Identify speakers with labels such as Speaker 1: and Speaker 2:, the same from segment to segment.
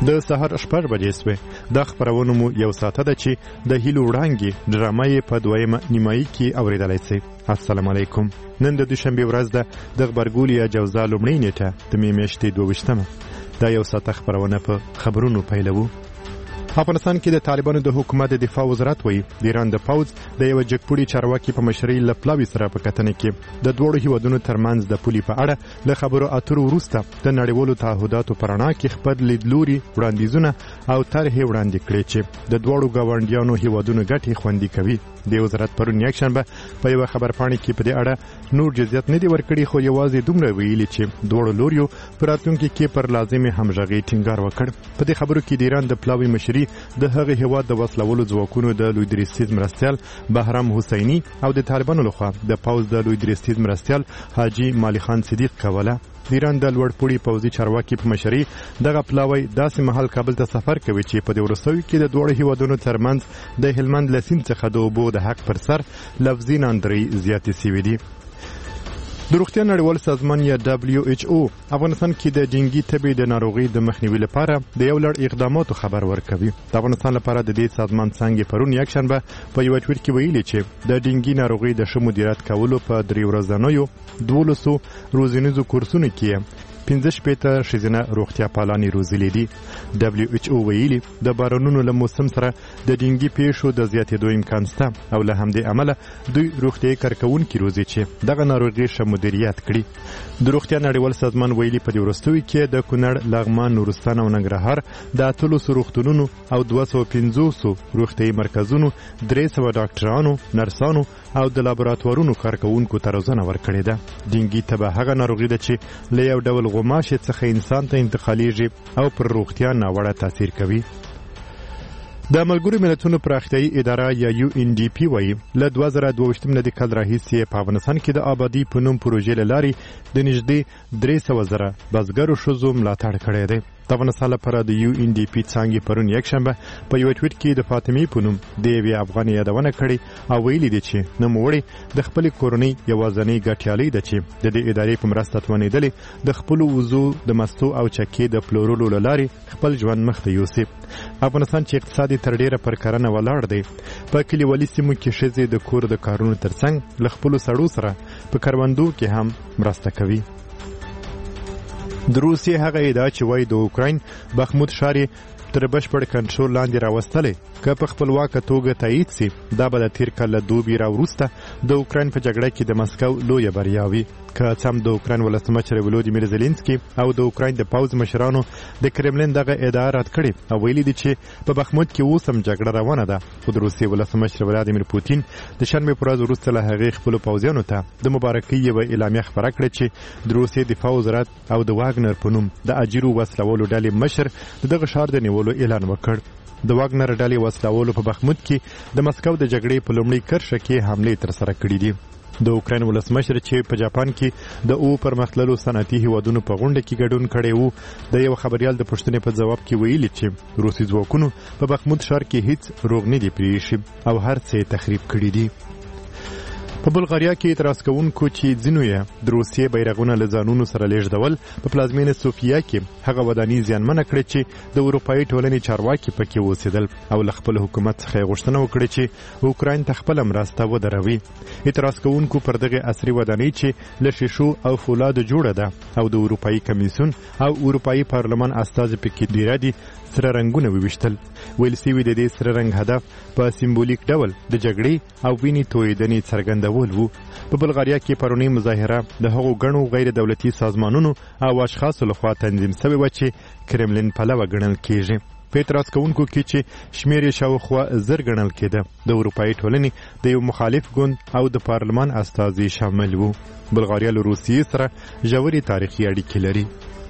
Speaker 1: د سهار 6 بجې سوې. د خبرونو مو یو ساعته ده چې د هیلو وړانګې ډرامه یې په دویمه نیمایي کې اوریدلی سئ. السلام علیکم. نن د دوشنبې ورځ ده د غبرګول یا جوزا لومړۍ نیټه د مې میاشتې 22. دا یو ساعته خبرونه په خبرونو پیلوو. افغانستان کې د طالبانو د حکومت د دفاع وزارت وایي د ایران د پوځ د یو جګپوړي چارواکي په مشرۍ له پلاوي سره په کتنه کې د دوړو هیوادونو ترمنځ د پولي په اړه له خبرو اترو وروسته د نړیوالو تعهداتو په رڼا کې خپل لیدلوري وړاندیزونه او طرحې وړاندې کړې چې د دوړو ګاونډیانو هیوادونو ګټې خوندي کوي. د وزارت پرون یکشنبه په یو خبرپاڼه کې په دې اړه نور جزئیات نه دي ورکړي، خو یوازې دومره ویلي چې دوړو لوریو پر راتلونکي کې پر لازمي همغږي ټینګار وکړ. په دې خبرو کې د ایران د پلاوي مشري د هغه هیواد د وسلولو ځواکونو د لوی درستیز مرستیال بهرام حسیني او د طالبانو لخوا د پوځ د لوی درستیز مرستیال حاجی مالی خان صدیق کوله. د ایران د لوړپوړي پوځي چارواکي په مشرۍ دغه پلاوی داسې مهال کابل ته سفر کوي چې په دې وروستیو کې د دوړو هیوادونو ترمنځ د هلمند له سیند څخه د اوبو د حق پر سر لفظي ناندرۍ زیاتې سوي دي. د روغتیا نړیوال سازمان یا WHO افغانستان کې د ډینګي تبې د ناروغۍ د مخنیوي لپاره د یو لړ اقداماتو خبر ورکوي. د افغانستان لپاره د دې سازمان څنګه پرون یکشنبه په یو ټویټ کې ویلي چې د ډینګي ناروغۍ د ښه مدیریت کولو په 3 ورځنیو 1200 روزنیزو کورسونو کې 15 ښځینه روغتیا پالانې روزلې دي. WHO ویلي د بارانونو له موسم سره د ډینګي پیښو د زیاتېدو امکان شته او له همدې امله دوی روغتیايي کارکوونکي روزي چې دغه ناروغي ښه مدیریت کړي. د روغتیا نړیوال سازمان ویلي په دې وروستیو کې د کونړ، لغمان، نورستان او ننګرهار د 300 روغتونونو او 250 روغتیايي مرکزونو 300 ډاکټرانو، نرسانو او د لابراتوارونو کارکوونکو ته روزنه ورکړې ده. ډینګي تبه هغه ناروغي ده چې له یو ډول غوماشې څخه انسان ته انتقالیږي او پر روغتیا ناوړه تاثیر کوي. د ملګرو ملتونو پراختیایي اداره یا UNDP وایي له 2022 نه د کال راهیسې په افغانستان کې د آبادی په نوم پروژې له لارې د نږدې 300,000 بزګرو ښځو ملاتړ کړی دی. د افغانستان لپاره د UNDP څانګې پرون یکشنبه په یو ټویټ کې د فاطمې په نوم د یوې افغانې یادونه کړې او ویلي دي چې نوموړې د خپلې کورنۍ یوازینۍ ګټیالۍ ده چې د دې ادارې په مرسته توانېدلې د خپلو وزو د مستو او چکې د پلورلو له لارې خپل ژوند مخته یوسي. افغانستان چې اقتصادي تر ډیره پر کرنه ولاړ دی، په کلیوالي سیمو کې ښځې د کور د کارونو ترڅنګ له خپلو سړو سره په کروندو کې هم مرسته کوي. د روسیې هغه ادعا چې وایي د اوکراین بخمود ښار تر بشپړ کنټرول لاندې راوستلی که په خپلواکه توګه تایید سي، دا به د تیر کال له دوبي راوروسته د اوکراین په جګړه کې د مسکو لویه بریا وي. که څه هم د اوکراین ولسمشر ولودیمیر زلنسکي او د اوکراین د پوځ مشرانو د کرملین دغه ادعا رد کړې او ویلي دي چې په بخمود کې اوس هم جګړه روانه ده، خو د روسیې ولسمشر ولادیمیر پوتین د شنبې په ورځ وروسته له هغې خپلو پوځیانو ته د مبارکۍ یوه اعلامیه خپره کړه چې د روسیې دفاع وزارت او د واګنر په نوم د اجیرو وسلولو ډلې مشر دغه ښار د نیولو اعلان وکړ. د واګنر ډلې وسلولو په بخمود کې د مسکو د جګړې په لومړۍ کرښه کې حملې ترسره کړې دي. د اوکراین ولسمشر چې په جاپان کې د پرمختللو صنعتي هیوادونو په غونډه کې ګډون کړی وو، د یو خبریال د پوښتنې په ځواب کې ویلي چې روسي ځواکونو په بخمود ښار کې هیڅ روغ نه دي پرېښي او هر څه تخریب کړي دي. په بلغاریا کې اعتراض کوونکو چې ځینو یې د روسیې بیرغونه له ځانونو سره لیږدول په پلازمینه سوفیا کې هغه ودانۍ زیانمنه کړې چې د اروپایي ټولنې چارواکي پکې اوسېدل او له خپل حکومت څخه یې غوښتنه وکړه چې اوکراین ته خپله مرسته ودروي. اعتراض کوونکو پر دغه عصري ودانۍ چې له شیشو او فولادو جوړه ده او د اروپایي کمیسیون او اروپایي پارلمان استازي پکې ډیره دي سره رنګونه وویشتل. ویل سوي د دې سره رنګ هدف په سیمبولیک ډول د جګړې او وینې تویېدنې څرګندول وو. په بلغاریا کې پرونی مظاهره د هغو ګڼو غیر دولتي سازمانونو او اشخاصو لخوا تنظیم شوې وه چې کرملین پلوه ګڼل کېږي. په اعتراض کوونکو کې چې شمېر یې شاوخوا 1000 ګڼل کېده، د اروپایي ټولنې د یو مخالف ګوند او د پارلمان استازي شامل وو. بلغاریا له روسیې سره ژورې تاریخي اړیکې لري.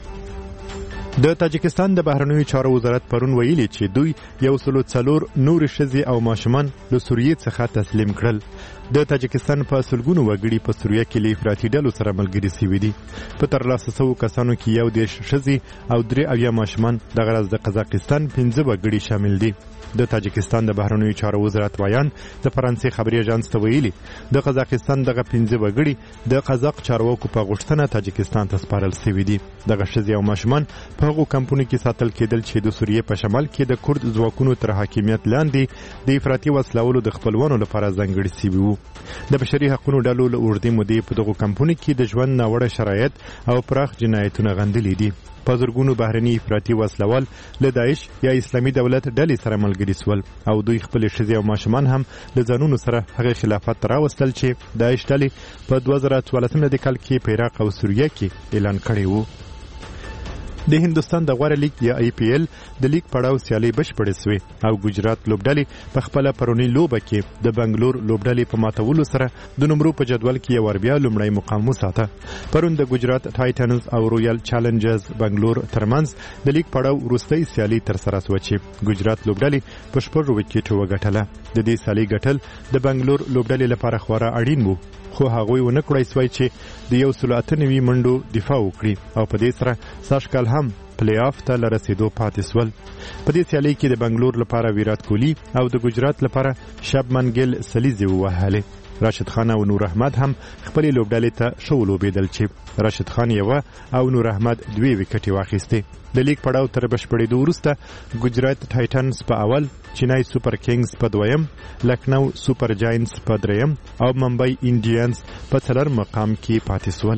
Speaker 1: د تاجکستان د بهرنیو چارو وزارت پرون ویلي چې دوی 104 نورې ښځې او ماشومان له سوریې څخه تسلیم کړل. د تاجکستان په سلګونو وګړي په سوریه کې له افراطي ډلو سره ملګري سوي دي. په ترلاسه شوو کسانو کې 11 ښځې او 3 ماشومان، دغه راز د قزاقستان 15 وګړي شامل دي. د تاجکستان د بهرنیو چارو وزارت وایان د فرانسې خبري اژانس ته ویلي د قزاقستان دغه 15 وګړي د قزاق چارواکو په غوښتنه تاجکستان ته سپارل شوي دي. دغه ښځې او ماشومان په په هغو کمپونو کې ساتل کېدل چې د سوریې په شمال کې د کورد ځواکونو تر حاکمیت لاندې د افراطي وسلوالو د خپلوانو لپاره ځانګړي سوي وو. د بشري حقوقو ډلو له اوږدې مودې په دغو کمپونو کې د ژوند ناوړه شرایط او پراخ جنایتونه غندلي دي. په زرګونو بهرني افراطي وسلوال له داعش یا اسلامي دولت ډلې سره ملګري سول او دوی خپل ښځې او ماشومان هم له ځانونو سره هغه خلافت ته راوستل چې داعش ډلې په 2014 کال کې په عراق او سوریه کې اعلان کړی وو. د هندستان د غوره لیګ یا IPL د لیګ پړاو سیالي بشپړې سوې او ګجرات لوبډلې په خپله پرونی لوبه کې د بنګلور لوبډلې په ماتولو سره د نمرو په جدول کې یو بیا لومړی مقام وساته. پرون د ګجرات ټایټنز او رویال چالنجرز بنګلور ترمنځ د لیګ پړاو وروستۍ سیالي ترسره شوه چې ګجرات لوبډلې په 6 وکټو وګټله. د دې سیالۍ ګټل د بنګلور لوبډلې لپاره خورا اړین وو، خو هغوی ونه کړای سوی چې د 198 منډو دفاع وکړي او په دې سره ساشکال هم پلی آف ته لرسېدو پاتې سول. په دې سیالۍ کې د بنګلور لپاره ویرات کوهلی او د ګجرات لپاره شبمن ګیل سلیزې ووهلې. راشد خان او نور احمد هم خپلې لوبډلې ته ښه ولوبېدل چې راشد خان یوه او نور احمد 2 وکټې واخیستې. د لیګ پړاو تر بشپړېدو وروسته ګجرات ټایټنز په اول، چنای سوپر کینګز په دویم، لکنو سوپر جاینټس په دریم او ممبئی انډینز په 4 مقام کې پاتې سول.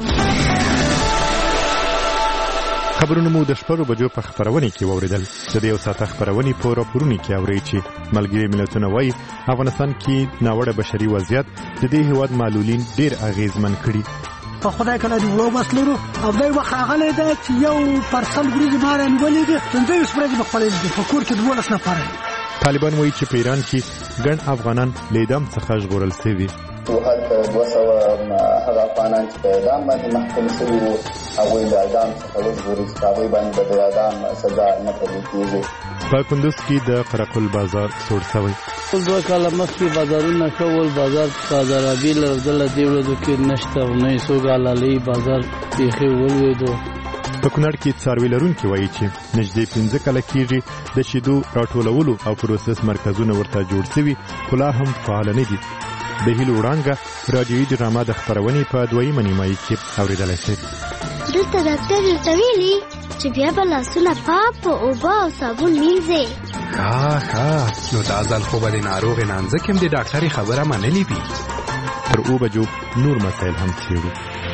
Speaker 1: خبرونه مو د 6 بجو په خبرونه کې واوریدل. د دې یو ساعت خبرونه په راپورونو کې اوري چې ملګری ملتونه وایي افغانستان کې ناوړه بشري وضعیت د دې هیواد معلولین ډیر اغیزمن کړي.
Speaker 2: په خدای کله دی وړو مسلو او دای وخت غلې ده چې یو پرسل ګریز ماره نیولې دي څنګه سپرېږي په خپل په کور کې 12 نفر.
Speaker 1: طالبان وایي چې په ایران کې ګڼ افغانان لیدام څخه ژغورل شوي.
Speaker 3: هلته 200 هغه افغانان چې په اعدام باندې محکوم شوي وو هغوی د اعدام څخه وژغوري چې هغوی باندې به د اعدام سزا نه پلي کېږي.
Speaker 1: په کندوز کې د قرقل بازار سوړ شوی.
Speaker 4: 2 کاله مخکې بازارونه کول بازار صادرابي لرله دی ورځو کې نشته او نه څوک علالي بازار بیخي ولوېدو.
Speaker 1: په کونړ کې څاروي لرونکي وایي چې نږدې 15 کاله کېږي د شیدو راټولولو او پروسس مرکزونه ورته جوړ شوي خو لا هم فعال نه دي. د هیلو وړانګه رادیویي ډرامه د خپرونې په 2 نیمایي کې اورېدلی شئ.
Speaker 5: دلته ډاکټر درته ویلي چې بیا به لاسونه پاک په اوبه او صابون مینځې.
Speaker 6: نو دا ځل خو به د ناروغې نانځه کې هم د ډاکټرې خبره منلې وي.
Speaker 1: تر 2 بجو نور مسایل هم څېړو.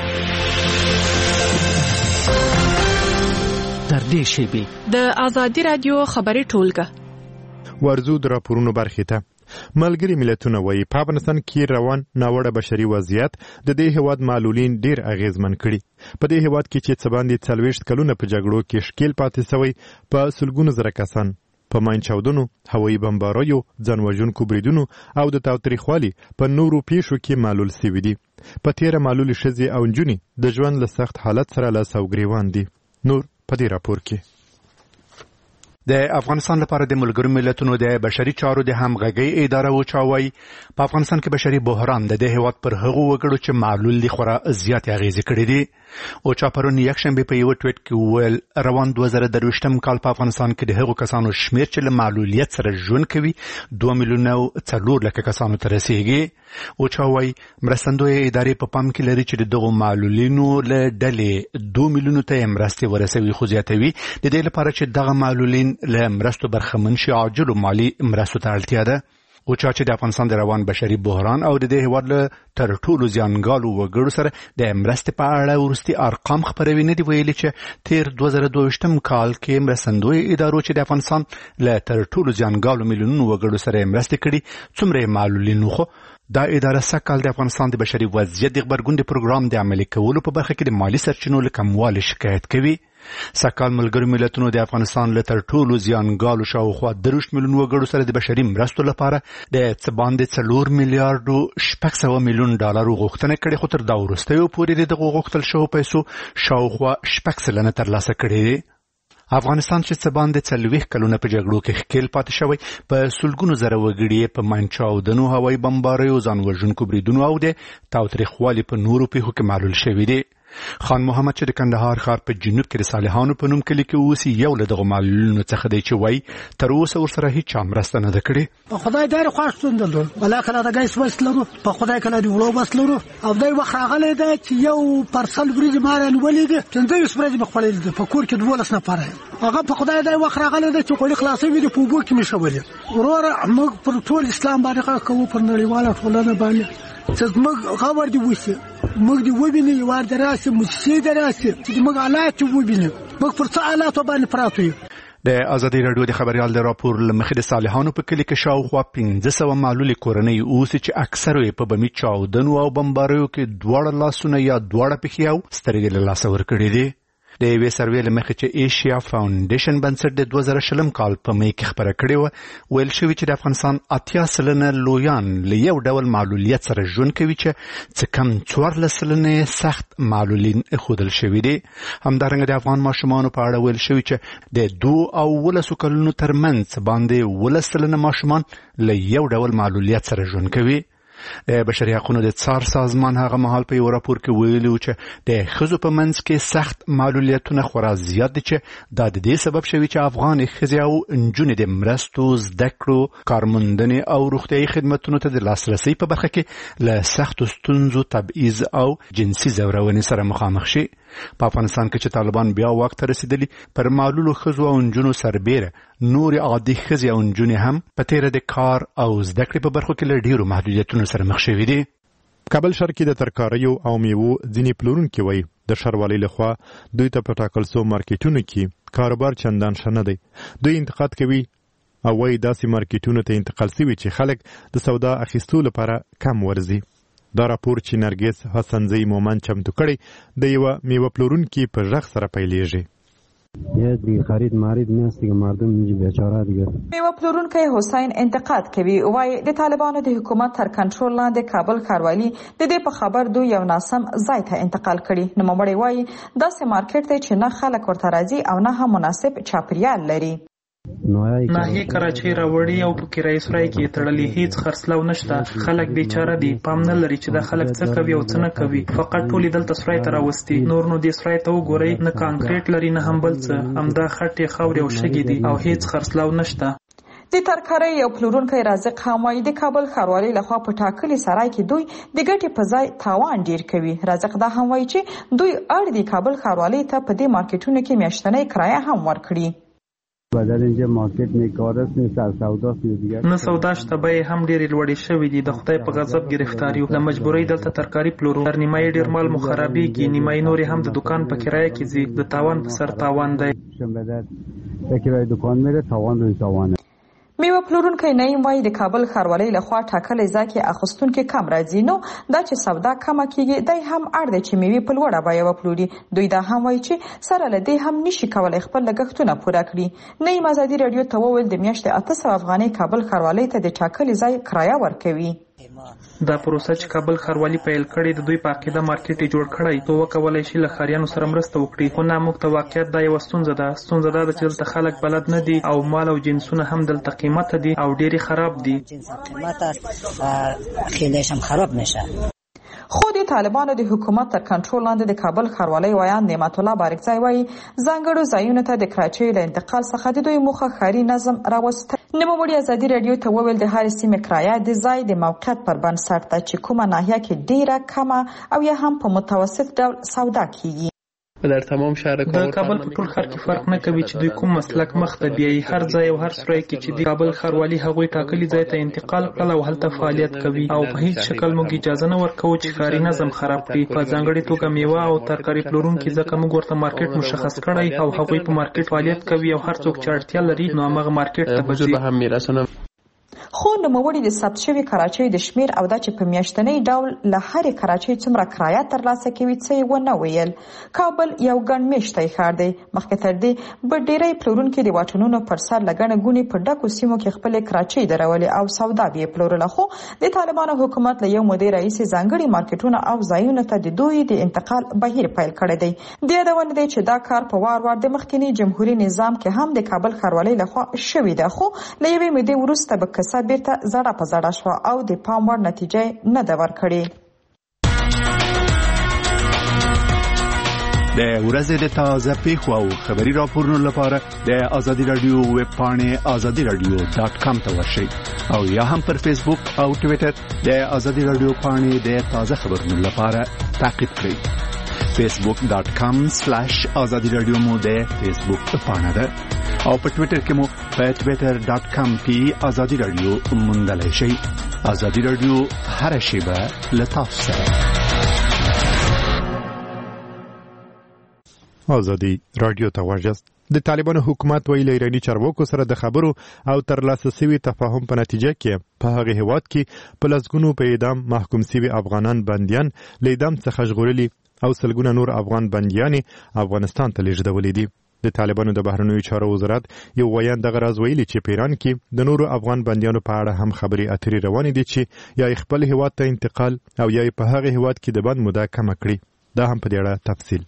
Speaker 7: تر دې شیبې د آزادي رادیو خبري ټولګه
Speaker 1: ورزو د راپورونو برخې ته. ملګری ملتونه وایي په افغانستان کې روان ناوړه بشري وضعیت د دې هیواد معلولین ډیر اغیزمن کړي. په دې هیواد کې چې څه باندې 40 کلونه په جګړو کې ښکیل پاتې سوی، په سلګونو زره کسان په ماین چاودنو، هوایي بمباریو، ځانوژونکو بریدونو او د تاوتریخوالي په نورو پیښو کې معلول سوي دي. په تیره معلولې ښځې او نجونې د ژوند له سخت حالت سره لاس او ګریوان دي. نور په دې راپور کې.
Speaker 8: د افغانستان لپاره د ملګرو ملتونو د بشري چارو د همغږۍ اداره وچاوي په افغانستان کې بشري بحران د دې هیواد پر هغو وګړو چې معلول دي خورا زیات اغیزې کړې دي. او چا پرون یکشنبه په یو ټویټ کې ویل روان 2023 کال په افغانستان کې د هغو کسانو شمیر چې له معلولیت سره ژوند کوي 2 میلیونه 4 لک کسانو ته رسیږي. او چا وايي مرستندوی ادارې په پام کې لري چې دغه معلولینو له ډلې 2 میلیونه ته مرستې ورسوي، خو زیاتوي د دې لپاره چې دغه معلولین له مرستو برخمن شي عاجل مالی مرستو ته اړتیا ده. او چې د افغانستان د روان بشري بحران او د دې هیواد له تر ټولو زیانګالو وګړو سره د مرستې په اړه ورستي ارقام خبروي نه دی ویلي چې تیر 2022 کال کې مرستندوی ادارو چې د افغانستان له تر ټولو زیانګالو میلیونونو وګړو سره مرستې کړي څومره معلولین خو دا اداره سکهال د افغانستان د بشري وضعیت د خبرګون د پروګرام د عملي کولو په برخه کې د مالی سرچینو له کموالي شکایت کوي. سکهال ملګرو ملتونو د افغانستان له تر ټولو زیانګالو شاوخوا 3 میلیون وګړو سره د بشري مرستو لپاره د څه باندې 4 میلیارډ 600 میلیون ډالر غوښتنه کړې، خو تر دا وروسته پورې د غوښتل شوو پیسو شاوخوا 6 سلنه ترلاسه کړې. افغانستان چې څه باندې 40 کلونه په جګړو کې ښکیل پاتې شوی، په سلګونو زره وګړي په ماینچاودنو، هوایي بمباریو، ځانوژونکو بریدونو او د تاوتریخوالي په نورو پیښو کې معلول شوي دي. خان محمد چې د کندهار ښار په جنوب کې د صالحانو په نوم کلي کې اوسي یو له دغو معلولینو څخه دی چې وایي تر اوسه ورسره هیچا مرسته نه ده کړې.
Speaker 2: خدای ډېر خوښ ستونزه ده، ولا کله د ګیس وس لرو، په خدای کله د وړو بس لرو، او دی وخت راغلی دی چې یو پرسل وریجې ما رانیولې دي، 15 ورځې مې خوړلې دي، په کور کې 12 نفره هغه په خدای دی وخت راغلی دی چې خوړې خلاصوي دي، په اوبو کې مې شولې. وروره موږ پر ټول اسلام باندې غږ کوو، پر نړیواله ټولنه باندې چې موږ غوړ دی وسی، موږ دی وبیني یوار دراسه موسسې دراسه چې موږ حالات وبیني، موږ پر څه حالات باندې پراته یو.
Speaker 8: د ازادي رادیو د خبريال د راپور لمخې د صالحانو په کلی کې شاوخوا 1500 معلولې کورنۍ اوسي چې اکثره یې په بمی چاودنو او بمباریو کې دواړه لاسونه یا دواړه پښې او سترګې له لاسه ورکړې دي. د یوې سروې له مخې چې ایشیا فاونډیشن بنسټ د 2020 کال په مې کې خبره کړې وه، ویل شوي چې د افغانستان 80% لویان له یو ډول معلولیت سره ژوند کوي چې څه کم 14% سخت معلولین ښودل شوي دي. همدارنګه د افغان ماشومانو په اړه ویل شوي چې د 2 او 18 کلونو ترمنځ باندې 18% ماشومان له یو ډول معلولیت سره ژوند کوي. د بشري حقوقو د څار سازمان هغه مهال په یو راپور کې ویلي چې د ښځو په منځ کې سخت معلولیتونه خورا زیات دي چې دا د دې سبب شوي چې افغان ښځې او نجونې د مرستو، زده کړو، کارموندنې او روغتیايي خدمتونو ته د لاسرسي په برخه کې له سختو ستونزو، تبعیض او جنسي ځورونې سره مخامخ شي. په افغانستان کې چې طالبان بیا واک ته رسیدلي، پر معلولو ښځو او نجونو سربیره نور عادي ښځې او نجونې هم په تیره د کار او زده کړې په برخو کې له ډیرو محدودیتونو سره مخ شوي دي.
Speaker 1: کابل ښار کې د ترکاریو او میوو ځینې پلورونکي وایي د ښاروالۍ لخوا دوی ته په ټاکل شوو مارکیټونو کې کاروبار چندان ښه نه دی. دوی انتقاد کوي او وایي داسې مارکیټونو ته انتقال شوي چې خلک د سودا اخیستو لپاره کم ورځي. دا راپور چې نرګس حسنزی مومن چمتو کړی د یو میوه پلورونکي په ژغ سره پیلېږي.
Speaker 9: یه دیگه خرید مارید نیست دیگه، مردم اینجا بیچاره دیگه.
Speaker 10: میوه پلورونکی حسین انتقاد کوي، وایي د طالبانو د حکومت تر کنټرول لاندې کابل ښاروالي د دې په خبر دوی یو ناسم ځای ته انتقال کړي. نوموړی وایي داسې مارکیټ دی چې نه خلک ورته راځي او نه هم مناسب چاپیریال لري.
Speaker 11: ناهي کراچۍ راوړي او په کرایي سرای کې تړلي، هیڅ خرڅلاو نشته، خلک بیچاره دي، پام نه لري چې دا خلک څه کوي او څه نه کوي، فقط ټولې دلته سرای ته راوستي، نور نو دې سرای ته وګورئ، نه کانکریټ لري نه هم بل څه، همدا خټې، خاورې او شګې دي او هیڅ خرڅلاو نشته.
Speaker 10: د ترکارۍ یو پلورونکی رازق هم وایي د کابل ښاروالۍ لخوا په ټاکلي سرای کې دوی د ګټې په ځای تاوان ډیر کوي. رازق دا هم وایي چې دوی اړ دي کابل ښاروالۍ ته په دې مارکیټونو کې میاشتنۍ کرایه هم ورکړي.
Speaker 9: بدل اینجا مارکیټ نه کارست نه سر سوداست دیگه،
Speaker 11: نه سودا شته، به هم ډېرې لوړې شوې دي. د خدای په غضب گرفتار یو، د مجبورۍ دلته ترکاري پلورو، تر نیمایي ډېر مال مو خرابېږي، نیمایي نورې هم د دکان په کرایه کې ځي، د تاوان په سر تاوان دی.
Speaker 9: کرایه دکان میره تاوان روی تاوانه.
Speaker 10: میوه پلورونکی نعیم وایي د کابل ښاروالۍ لخوا ټاکلی ځای کې اخیستونکي کم راځي، نو دا چې سودا کمه کیږي دی هم اړ دی چې میوې په لوړه بیه وپلوري. دوی دا هم وایي چې سره له دې هم نشي کولی خپل لګښتونه پوره کړي. نعیم ازادي راډیو ته وویل د میاشتې 800 افغانۍ کابل ښاروالۍ ته د ټاکلي ځای کرایه ورکوي.
Speaker 11: دا پروسه چې کابل ښاروالي پیل کړي د دوی په عقیده مارکیټ جوړ کړی، تو وکولای شي له ښاریانو سره مرسته وکړي، خو نه موږ ته واقعیت دا یو ستونزه ده. ستونزه دا ده چې دلته خلک بلد نه دي او مال او جنسونه هم دلته قیمته دي او ډېری خراب دي.
Speaker 12: خیلیش هم خراب نشه.
Speaker 10: خو د طالبانو د حکومت تر کنټرول لاندې د کابل ښاروالۍ ویان نعمت الله بارکزی وایي ځانګړو ځایونو ته د کراچۍ له انتقال څخه د دوی موخه ښاري نظم راوستل. نوموړي ازادي راډیو ته وویل د هرې سیمې کرایه د ځای د موقعیت پر بنسټ ده چې کومه ناحیه کې ډیره کمه او یا هم په متوسط ډول سودا کیږي.
Speaker 11: در تمام شهر د کابل په ټول ښار کې فرق نه کوي چې دوی کوم مسلک مخ ته بیایي. هر ځای او هر سرای کې چې د کابل ښاروالي هغوی ټاکلي ځای ته انتقال کړل او هلته فعالیت کوي او په هیڅ شکل موږ اجازه نه ورکوو چې ښاري نظم خراب کړي. په ځانګړې توګه میوه او ترکاري پلورونکي ځکه موږ ورته مارکیټ مشخص کړی او هغوی په مارکیټ فعالیت کوي او هر څوک چې اړتیا لري نو هغه مارکیټ ته ځي.
Speaker 10: خو نوموړي د ثبت شوي کراچۍ د شمیر او دا چې په میاشتنۍ ډول له هرې کراچۍ څومره کرایه ترلاسه کوي څه یې ونه ویل. کابل یو ګڼ میشتی ښار دی. مخکې تر دې به ډېری پلورونکي د واټونونو پر سر له ګڼې ګوڼې په ډکو سیمو کې خپلې کراچۍ درولې او سودا به یې پلورله. خو د طالبانو حکومت له یو مودې راهیسې ځانګړي مارکیټونه او ځایونو ته د دوی د انتقال بهیر پیل کړی دی. د یادونه دی چې دا کار په وار وار د مخکینی جمهوریت نظام کې هم د کابل ښاروالۍ لخوا شوی دی، خو له یوې مودې وروسته به کیسه بیرته زړه په زړه شوه او د پام وړ نتیجه نه ده ورکړې.
Speaker 8: د ورځې د تازه پیښو او خبري راپورونو لپاره د آزادي رادیو ویب پاڼې azadiradio.com ته ورشئ او یا هم پر فیسبوک او ټوئیټر د آزادي رادیو پاڼې د تازه خبرونو لپاره تعقیب کړئ. facebook.com/azadiradio مو د فیسبوک پاڼه ده او په ټوئیټر کې مو په twitter.com/azadiradio موندلای شئ. آزادي رادیو هر شیبه له تاسو سره.
Speaker 1: آزادي رادیو ته ورجست. د طالبانو حکومت ویلي ایرانی چارواکو سره د خبرو او ترلاسه شوی تفاهم په نتیجه کې په هغه هیواد کې په لسګونو په اعدام محکوم شوي افغانان بنديان له اعدام څخه ژغورلي او سلګونه نور افغان بنديان افغانستان ته لیږدولي دي. د طالبانو د بهرنیو چارو وزارت یو ویان دغه راز ویلي چې په ایران کې د نورو افغان بنديانو په اړه هم خبري اترې روانې دي چې یا خپل هیواد ته انتقال او یا په هغه هیواد کې د بند موده کم کړي. دا هم په دې اړه تفصیل.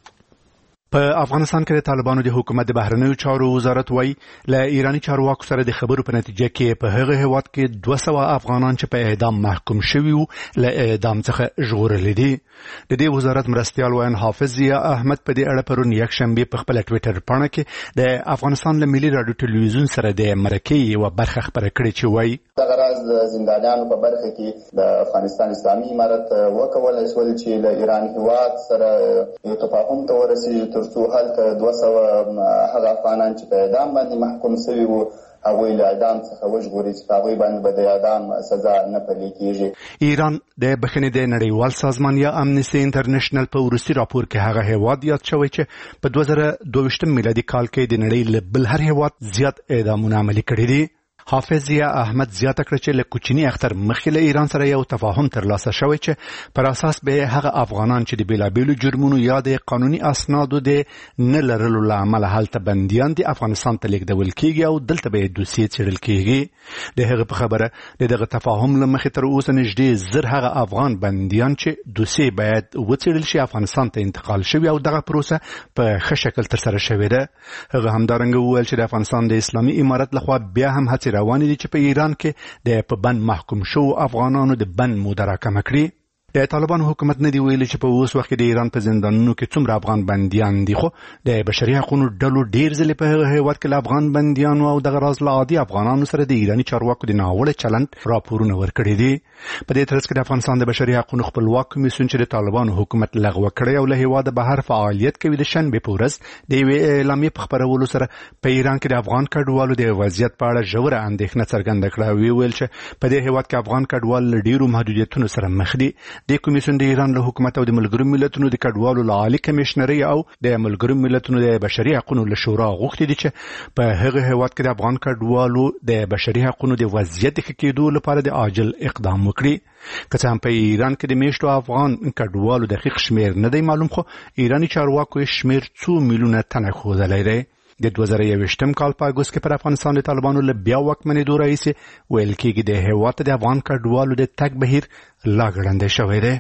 Speaker 8: په افغانستان کې د طالبانو د حکومت د بهرنیو چارو وزارت وایي له ایرانی چارواکو سره د خبرو په نتیجه کې په هغه هیواد کې 200 افغانان چې په اعدام محکوم شوي وو له اعدام څخه ژغورل دي. د دې وزارت مرستیال ویان حافظ ضیا احمد په دې اړه پرون یکشنبه په خپل ټوئیټر پاڼه کې د افغانستان له ملي رادیو ټلویزیون سره د مرکې یو برخه خبره کړې چې وایي
Speaker 3: دغه راز د زندانیانو په برخه کې د افغانستان اسلامي امارت وکولای شول چې له ایران هیواد سره یو تفاهم ته ورسیږي ترڅو هلته 200 هغه افغانان چې په اعدام باندې محکوم شوي وو هغوی له اعدام څخه وژغوري چې هغوی باندې به د اعدام سزا نه پلي کېږي.
Speaker 8: ایران د بخښنې د نړیوال سازمان یا امنیستي انټرنیشنل په وروستي راپور کې هغه هیواد یاد شوی چې په 2022 میلادي کال کې د نړۍ له بل هر هیواد زیات اعدامونه عملي کړي دي. حافظ ضیا احمد زیاته کړه چې له کوچني اختر مخکې له ایران سره یو تفاهم ترلاسه شوی چې پر اساس به هغه افغانان چې د بیلابیلو جرمونو یا د قانوني اسنادو د نه لرلو له امله هلته بنديان دي افغانستان ته لیږدول کیږي او دلته به دوسیې څېړل کیږي. د هغه په خبره دغه تفاهم له مخې تر اوسه نږدې زر هغه افغان بنديان چې دوسیې باید وڅېړل شي افغانستان ته انتقال شوي او دغه پروسه په ښه شکل ترسره شوې ده. هغه همدارنګه وویل چې د افغانستان د اسلامي امارت لخوا بیا هم هڅې روانې دي چې په ایران کې د په بند محکوم شو افغانانو د بند موده راکمه کړي. د طالبانو حکومت نه دی ویلي چې په اوس وخت کې د ایران په زندانونو کې څومره افغان بنديان دي خو د بشري حقوقو ډلو ډیر ځله په هغه هیواد کې افغان بنديانو او دغه راز له عادي افغانانو سره د ایرانی چارواکو د ناوړه چلند راپورونه ورکړي دي. په دې ترڅ کې د افغانستان د بشري حقوقو خپلواک کمیسیون چې د طالبانو حکومت لغوه کړی او له هیواد بهر فعالیت کوي د شنبه په ورځ د یوې اعلامیې په خبرولو سره په ایران کې د افغان کډوالو د وضعیت په اړه ژوره اندېښنه څرګنده کړه. ویل چې په دې هیواد کې افغان کډوال له ډیرو محدودیتونو سره مخ دي. د کمیسیون د ایران له حکومت او د ملګرو ملتونو د کډوالو له عالی کمشنري او د ملګرو ملتونو د بشري حقوقو له شورا غوښتي دي چې په هغه هیواد کې د افغان کډوالو د بشري حقوقو د وضعیت ښه کېدو لپاره د عاجل اقدام وکړي. که څه هم په ایران کې د میشتو افغان کډوالو دقیق شمیر نه دی معلوم خو ایرانی چارواکو شمیر 2 میلیونه تنه ښودلی دی. د 2021 کال په اګوست کې پر افغانستان د طالبانو له بیا واکمنېدو راهیسې ویل کېږي د هیواد ته د افغان کډوالو د تګ بهیر لا ګړندی شوی دی.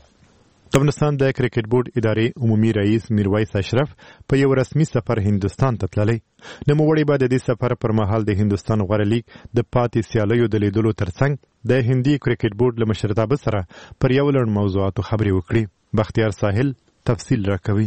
Speaker 1: د افغانستان د کرکټ بورډ ادارې عمومي رئیس میرویس اشرف په یو رسمي سفر هندستان ته تللی. نوموړی به د دې سفر پر مهال د هندستان غوره لیګ د پاتې سیالیو د لیدلو ترڅنګ د هندي کرکټ بورډ له مشرتابه سره پر یو لړ موضوعاتو خبرې وکړي. بختیار ساحل تفصیل راکوي.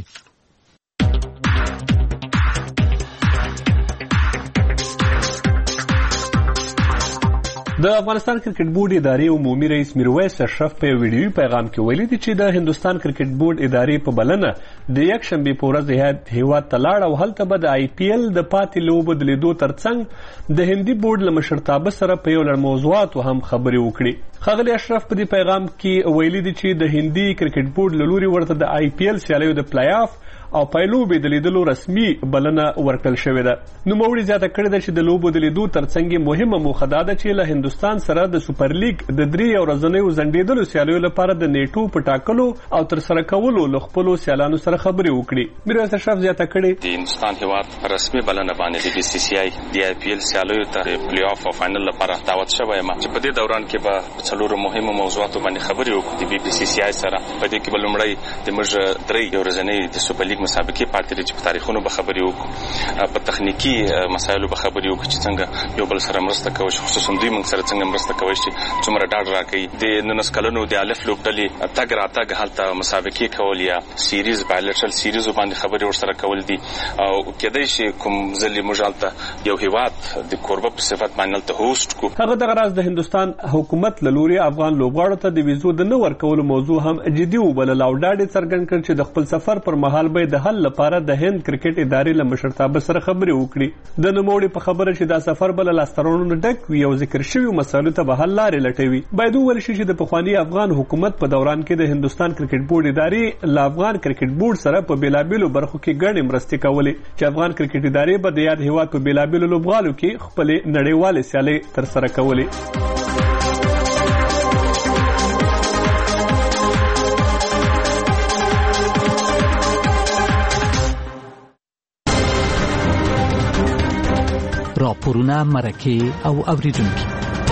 Speaker 12: د افغانستان کرکټ بورډ ادارې عمومي رئیس میرویس اشرف په ویډیوي پیغام کې ویلي دي چې د هندستان کرکټ بورډ ادارې په بلنه د یکشنبه په ورځ هیواد ته لاړ او هلته به د آی پی ایل د پاتې لوبو د لیدو ترڅنګ د هندي بورډ له مشرتابه سره په یو لړ موضوعاتو هم خبرې وکړي. ښاغلي اشرف په دې پیغام کې ویلي دي چې د هندي کرکټ بورډ له لوري ورته د آی پی ایل سیالیو د پلی آف او پایلوبې د لیدلو رسمي بلنه ورکړل شوې ده. نوموړي زیاته کړې ده چې د لوبو د لیدو ترڅنګ مهمه موخه دا ده چې له هندستان سره د سوپر لیګ د 3 ورځنیو ځنډېدلو سیالیو لپاره د نیټو په ټاکلو او ترسره کولو له خپلو سیالانو سره خبرې وکړي. میرویس اشرف زیاته کړې
Speaker 13: د هندستان هیواد رسمي بلنه باندې د بي سی سی آی د آی پی ایل سیالیو ته پلی آف او فائنل لپاره دعوت شوی یم چې په دې دوران کې به څلورو مهمو موضوعاتو باندې خبرې وکړو. د بي سی سی آی سره په دې کې به لومړی د موږ 3 ورځنۍ د سوپر لیګ لیګ مسابقې پاتې دي چې په تاریخونو به خبرې وکړو، په تخنیکی مسایلو به خبرې وکړو چې څنګه یو بل سره مرسته کوي، خصوصا دوی موږ سره څنګه مرسته کوي چې څومره ډاډ راکوي. د 19 کلونو د الف لوبډلې تګ راتګ هلته مسابقې کول یا سیریز بایلټرل سیریز باندې خبرې ورسره کول دي، او کېدای شي کوم ځلې موږ هلته یو هیواد د کوربه په صفت باندې هلته هوسټ کو.
Speaker 12: هغه دغه راز د هندوستان حکومت له لوري افغان لوبغاړو ته د ویزو د نه ورکولو موضوع هم جدي وبلله او ډاډ یې څرګند کړ چې د خپل سفر پر مهال به د حل لپاره د هند کرکټ ادارې له مشرتابه سره خبرې وکړي. د نوموړي په خبره چې دا سفر به له لاسترونو ډک وي او ذکر شوي مسایلو ته به حل لارې لټوي. باید وویل شي چې د پخواني افغان حکومت په دوران کې د هندوستان کرکټ بورډ ادارې له افغان کرکټ بورډ سره په بیلابیلو برخو کې ګڼې مرستې کولې چې افغان کرکټ ادارې به د یاد هیواد په بیلابیلو لوبغالو کې خپلې نړیوالې سیالۍ ترسره کولې.
Speaker 14: راپورونه، مرکې او اوریدونکي.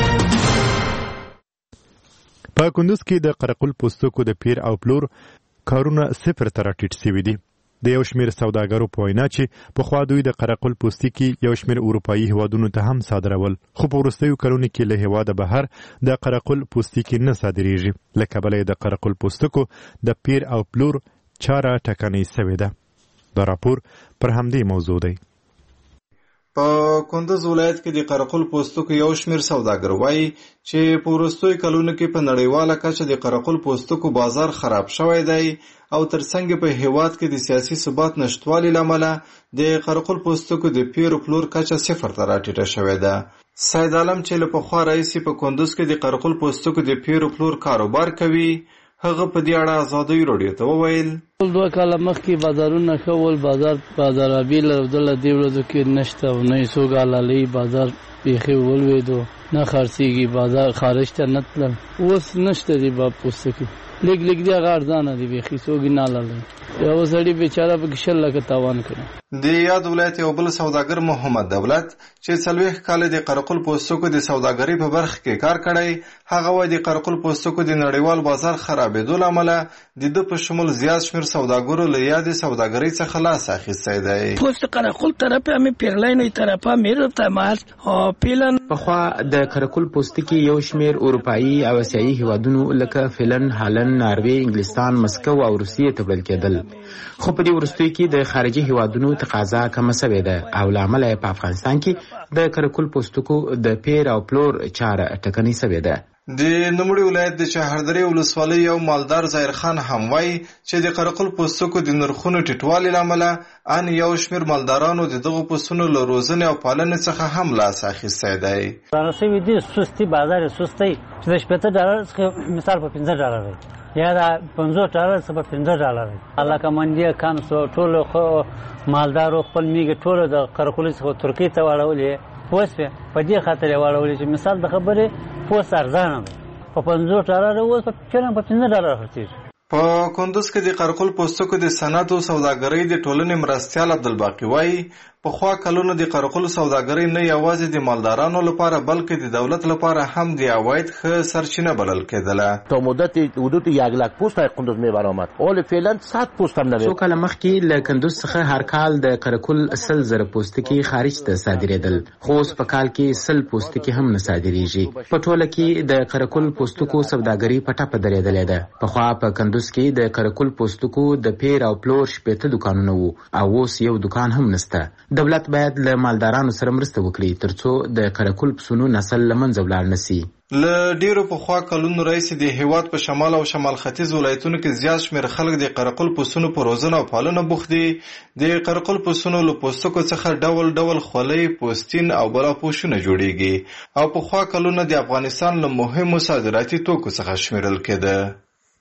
Speaker 1: په کندوز کې د قرقل پوستکو د پیر او پلور کارونه 0 ته راټیټ شوي دي. د یو شمېر سوداګرو په وینا چې پخوا دوی د قرقل پوستکي یو شمېر اروپایي هیوادونو ته هم صادرول، خو په وروستیو کلونو کې له هیواده بهر د قرقل پوستکي نه صادریږي. له کبله د قرقل پوستکو د پیر او پلور چاره ټکنۍ سوې ده. دا راپور پر همدې موضوع دی.
Speaker 15: په کندوز ولایت کې د قرقل پوستکو یو شمېر سوداګر وایي چې په وروستیو کلونو کې په نړیواله کچه د قرقل پوستکو بازار خراب شوی دی او ترڅنګ په هیواد کې د سیاسي ثبات نشټوالي له امله د قرقل پوستکو د پیر او پلور کچه 0 ته راټیټه شوې ده. سید عالم چې له پخوا راهیسې په کندوز کې د قرقل پوستکو د پیر او پلور کاروبار کوي، هغه په دې اړه ازادۍ راډیو ته وویل
Speaker 4: 2 کاله مخکې بازارونه ښه بازار بازارابي لرله دې ورځو کې نشته او نه یې څوک حلالوي، بازار بیخي ولوېدو، نه خرڅېږي، بازار خارج ته نه تلل. اوس نشته دی پوستکي، لږ دی هغه ارزانه دی، بیخي څوک یې نه حلالوي. یو سړي بیچاره پکې 100 لکه تاوان کړی.
Speaker 15: د یاد ولایت یو بل سوداګر محمد دولت چې 40 کاله د قرقل پوستکو د سوداګرۍ په برخه کې کار کړی، هغه وایي د قرقل پوستکو د نړیوال بازار خرابېدو له امله د ده په شمول زیات شمېر سوداګرو له یادې سوداګرۍ څخه لاس اخیستی دی.
Speaker 16: پوست قرقل طرف همې پیرلین طرف میرفت ماست پیلن.
Speaker 17: پخوا د قرقل پوستکي یو شمېر اروپایي او اسیایي هیوادونو لکه فنلند، هالند، ناروې، انګلستان، مسکو او روسیې ته وړل کېدل، خو په دې وروستیو کې د خارجي هیوادونو تقاضا کمه سوې ده او له امله یې په افغانستان کې د قرقل پوستکو د پیر او پلور چاره ټکنۍ سوې ده.
Speaker 15: د نوموړي ولایت د چهردرې ولسوالۍ یو مالدار ظاهر خان هم وایي چې د قرقل پوستکو د نرخونو ټیټوالي له امله ان یو شمېر مالدارانو د دغو پسونو له روزنې او پالنې څخه هم لاس اخیستی دی.
Speaker 18: رانه سوي دي سستي، بازار یې سست دی چې د $80 څخه مثال په $15 دی یا د $50 څخه په $15 دی. الله کمانډي کان سو ټولو مالدارو خپل میږي ټولو د قرقل څخه ترکیې ته واړولې. پوسه په دې خاطر واړولې چې مثال د خبرې پوسه ارزانه ده، په $50 اوس په $15 خرڅېږي.
Speaker 15: په کندوز کې د قرقل پوستکو د صنعت او سوداګرۍ د ټولنې مرستیال عبدالباقي وایي پخوا کلونو د قرقل سوداګرۍ نه یوازې د مالدارانو لپاره بلکې د دولت لپاره هم د عواید ښه سرچینه بلل کېدله.
Speaker 19: تا مدت حدود 1 لک پوست از کندوز میبرآمد، حال فعلا 100 پوست هم نمیاد.
Speaker 17: څو کاله مخکې له کندوز څخه هر کال د قرقل 100,000 پوستکي خارج ته صادرېدل، خو اوس په کال کې 100 پوستکي هم نه صادرېږي. په ټوله کې د قرقل پوستکو سوداګرۍ په ټپه درېدلې ده. پخوا په کندوز کې د قرقل پوستکو د پیر او پلور 80 دکانونه وو او اوس یو دکان هم نشته. دولت باید له مالدارانو سره مرسته وکړي ترڅو د قرقل پسونو نسل له منځه ولاړ نشي.
Speaker 15: له ډیرو پخوا کلونو راهیسې د هیواد په شمال او شمال ختیځ ولایتونو کې زیات شمېر خلک د قرقل پسونو په روزنه او پالنه بوخت دي. د قرقل پسونو له پوستکو څخه ډول ډول خولۍ، پوستین او بلاپوشونه جوړیږي او پخوا کلونه د افغانستان له مهمو صادراتي توکو څخه شمیرل کېده.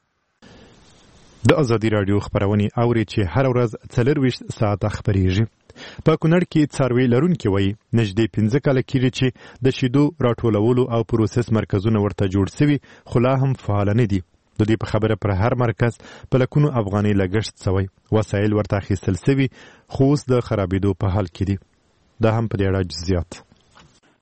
Speaker 1: د ازادي راډیو خبرونه اوري چې هر ورځ 24 ساعته خبريږي. په کونړ کې څاروي لرونکي وایي نږدې 15 کاله کېږي چې د شیدو راټولولو او پروسس مرکزونه ورته جوړ شوي خو لا هم فعال نه دي. د دې په خبره پر هر مرکز په لکونو افغانۍ لګښت شوی، وسایل ورته اخیستل شوي خو اوس د خرابېدو په حال کې دي. دا هم په دې اړه جزئیات.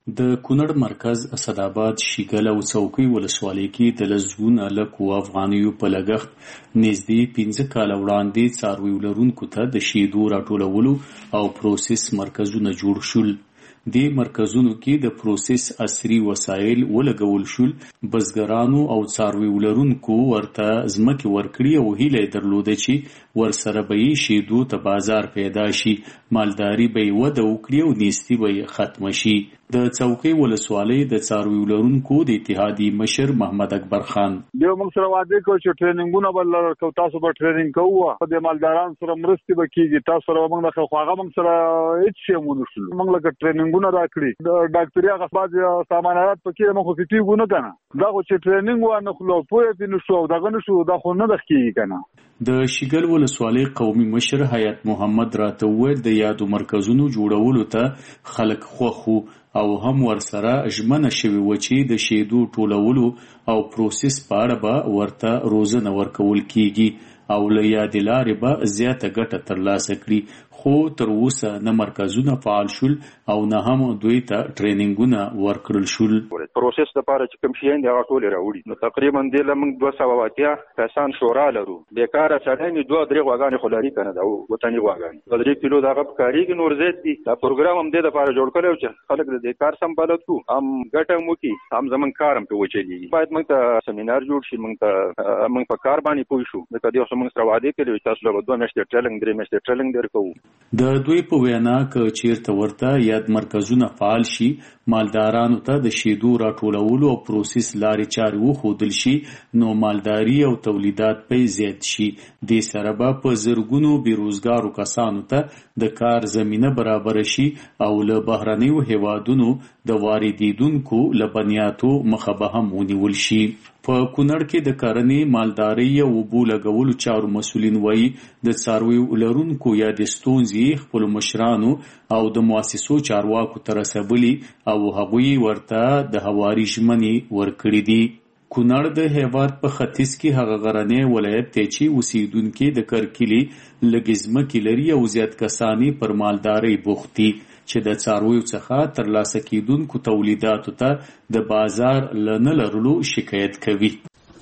Speaker 20: د کونړ مرکز اسداباد شیګل او څوکۍ ولسوالۍ کې د لسګونه لکو افغانیو په لګښت نږدې 15 کاله وړاندې څارویو لرونکو ته د شیدو راټولولو او پروسس مرکزونه جوړ شول. دې مرکزونو کې د پروسس عصري وسایل ولګول شول. بزګرانو او څارویو لرونکو ورته ځمکې ورکړي او هیله درلوده چې ورسره به یې شیدو ته بازار پیدا شي، مالداري به یې وده وکړي او نیستي به یې ختمه شي. د څوکۍ ولسوالۍ د څارویو لرونکو د اتحادیې مشر محمد اکبر خان
Speaker 21: یو موږ سره وعده کوي چې ټریننګونه به لرو، تاسو به ټریننګ کوو، په د مالدارانو سره مرستې به کیږي، تاسو سره موږ د خواغه موږ سره هیڅ شی مونږ نشو، موږ لکه ټریننګونه راکړي د ډاکټري هغه بعض سامانات پکې موږ خو کیږو نه کنه، دا خو چې ټریننګ و نه خلو پوهه دې نشو دغه نشو دا خو نه دخکیږي کنه.
Speaker 20: د شیګل ولسوالۍ قومي مشر حیات محمد راته وویل د یادو مرکزونو جوړولو ته خلک خوښ او هم ورسره ژمنه شوې وه چې د شیدو ټولولو او پروسس په اړه به ورته روزنه ورکول کیږي او له یادې لارې به زیاته ګټه ترلاسه کړي، خو تر اوسه نه مرکزونه فعال شول او نه هم دوی ته ټریننګونه ورکړل شول.
Speaker 22: پروسس لپاره چې کوم شیان دي هغه ټول راوړي، نو تقریبا دې له موږ 280 کسان شورا لرو. بیکاره سړی نه 2-3 غواګانې خو لري کنه، دا وطني غواګانې 3 کیلو دغه کاریږي، نور زیات دي. دا پروګرام هم دې لپاره جوړ کړو چې خلک دې کار سمبالت کو، هم ګټه مو کی، هم زمون کارم په وچېږي. باید موږ ته سیمینار جوړ شي، موږ په کار باندې پوه شو. د کدی اوس موږ سره وعده کړی تاسو له 2 میاشتې ټریننګ 3 میاشتې ټریننګ درکو.
Speaker 20: د دوی په وینا که چیرته ورته یاد مرکزونه فعال شي، مالدارانو ته د شیدو راټولولو او پروسس لارې چارې وښودل شي، نو مالداري او تولیدات به زیات شي. دې سره به په زرګونو بیروزګارو کسانو ته د کار زمینه برابر شي او له بهرنیو هیوادونو د واردېدونکو لبنیاتو مخه به هم ونیول شي. په کونړ کې د کرنې، مالدارۍ او اوبو لګولو چارو مسؤلین وایي د څارویو لرونکو یا د ستونزې خپلو مشرانو او د مؤسسو چارواکو ته رسولي او هغوی ورته د هواري ژمنې ورکړي دي. کونړ د هیواد په ختیځ کې هغه غرنی ولایت دی چې اوسیدونکي د کرکلي لږې ځمکې لري او زیات کسانې پر مالدارۍ بوخت دي چې د څارویو څخه ترلاسه کیدونکو تولیداتو ته د بازار نه لرلو شکایت کوي.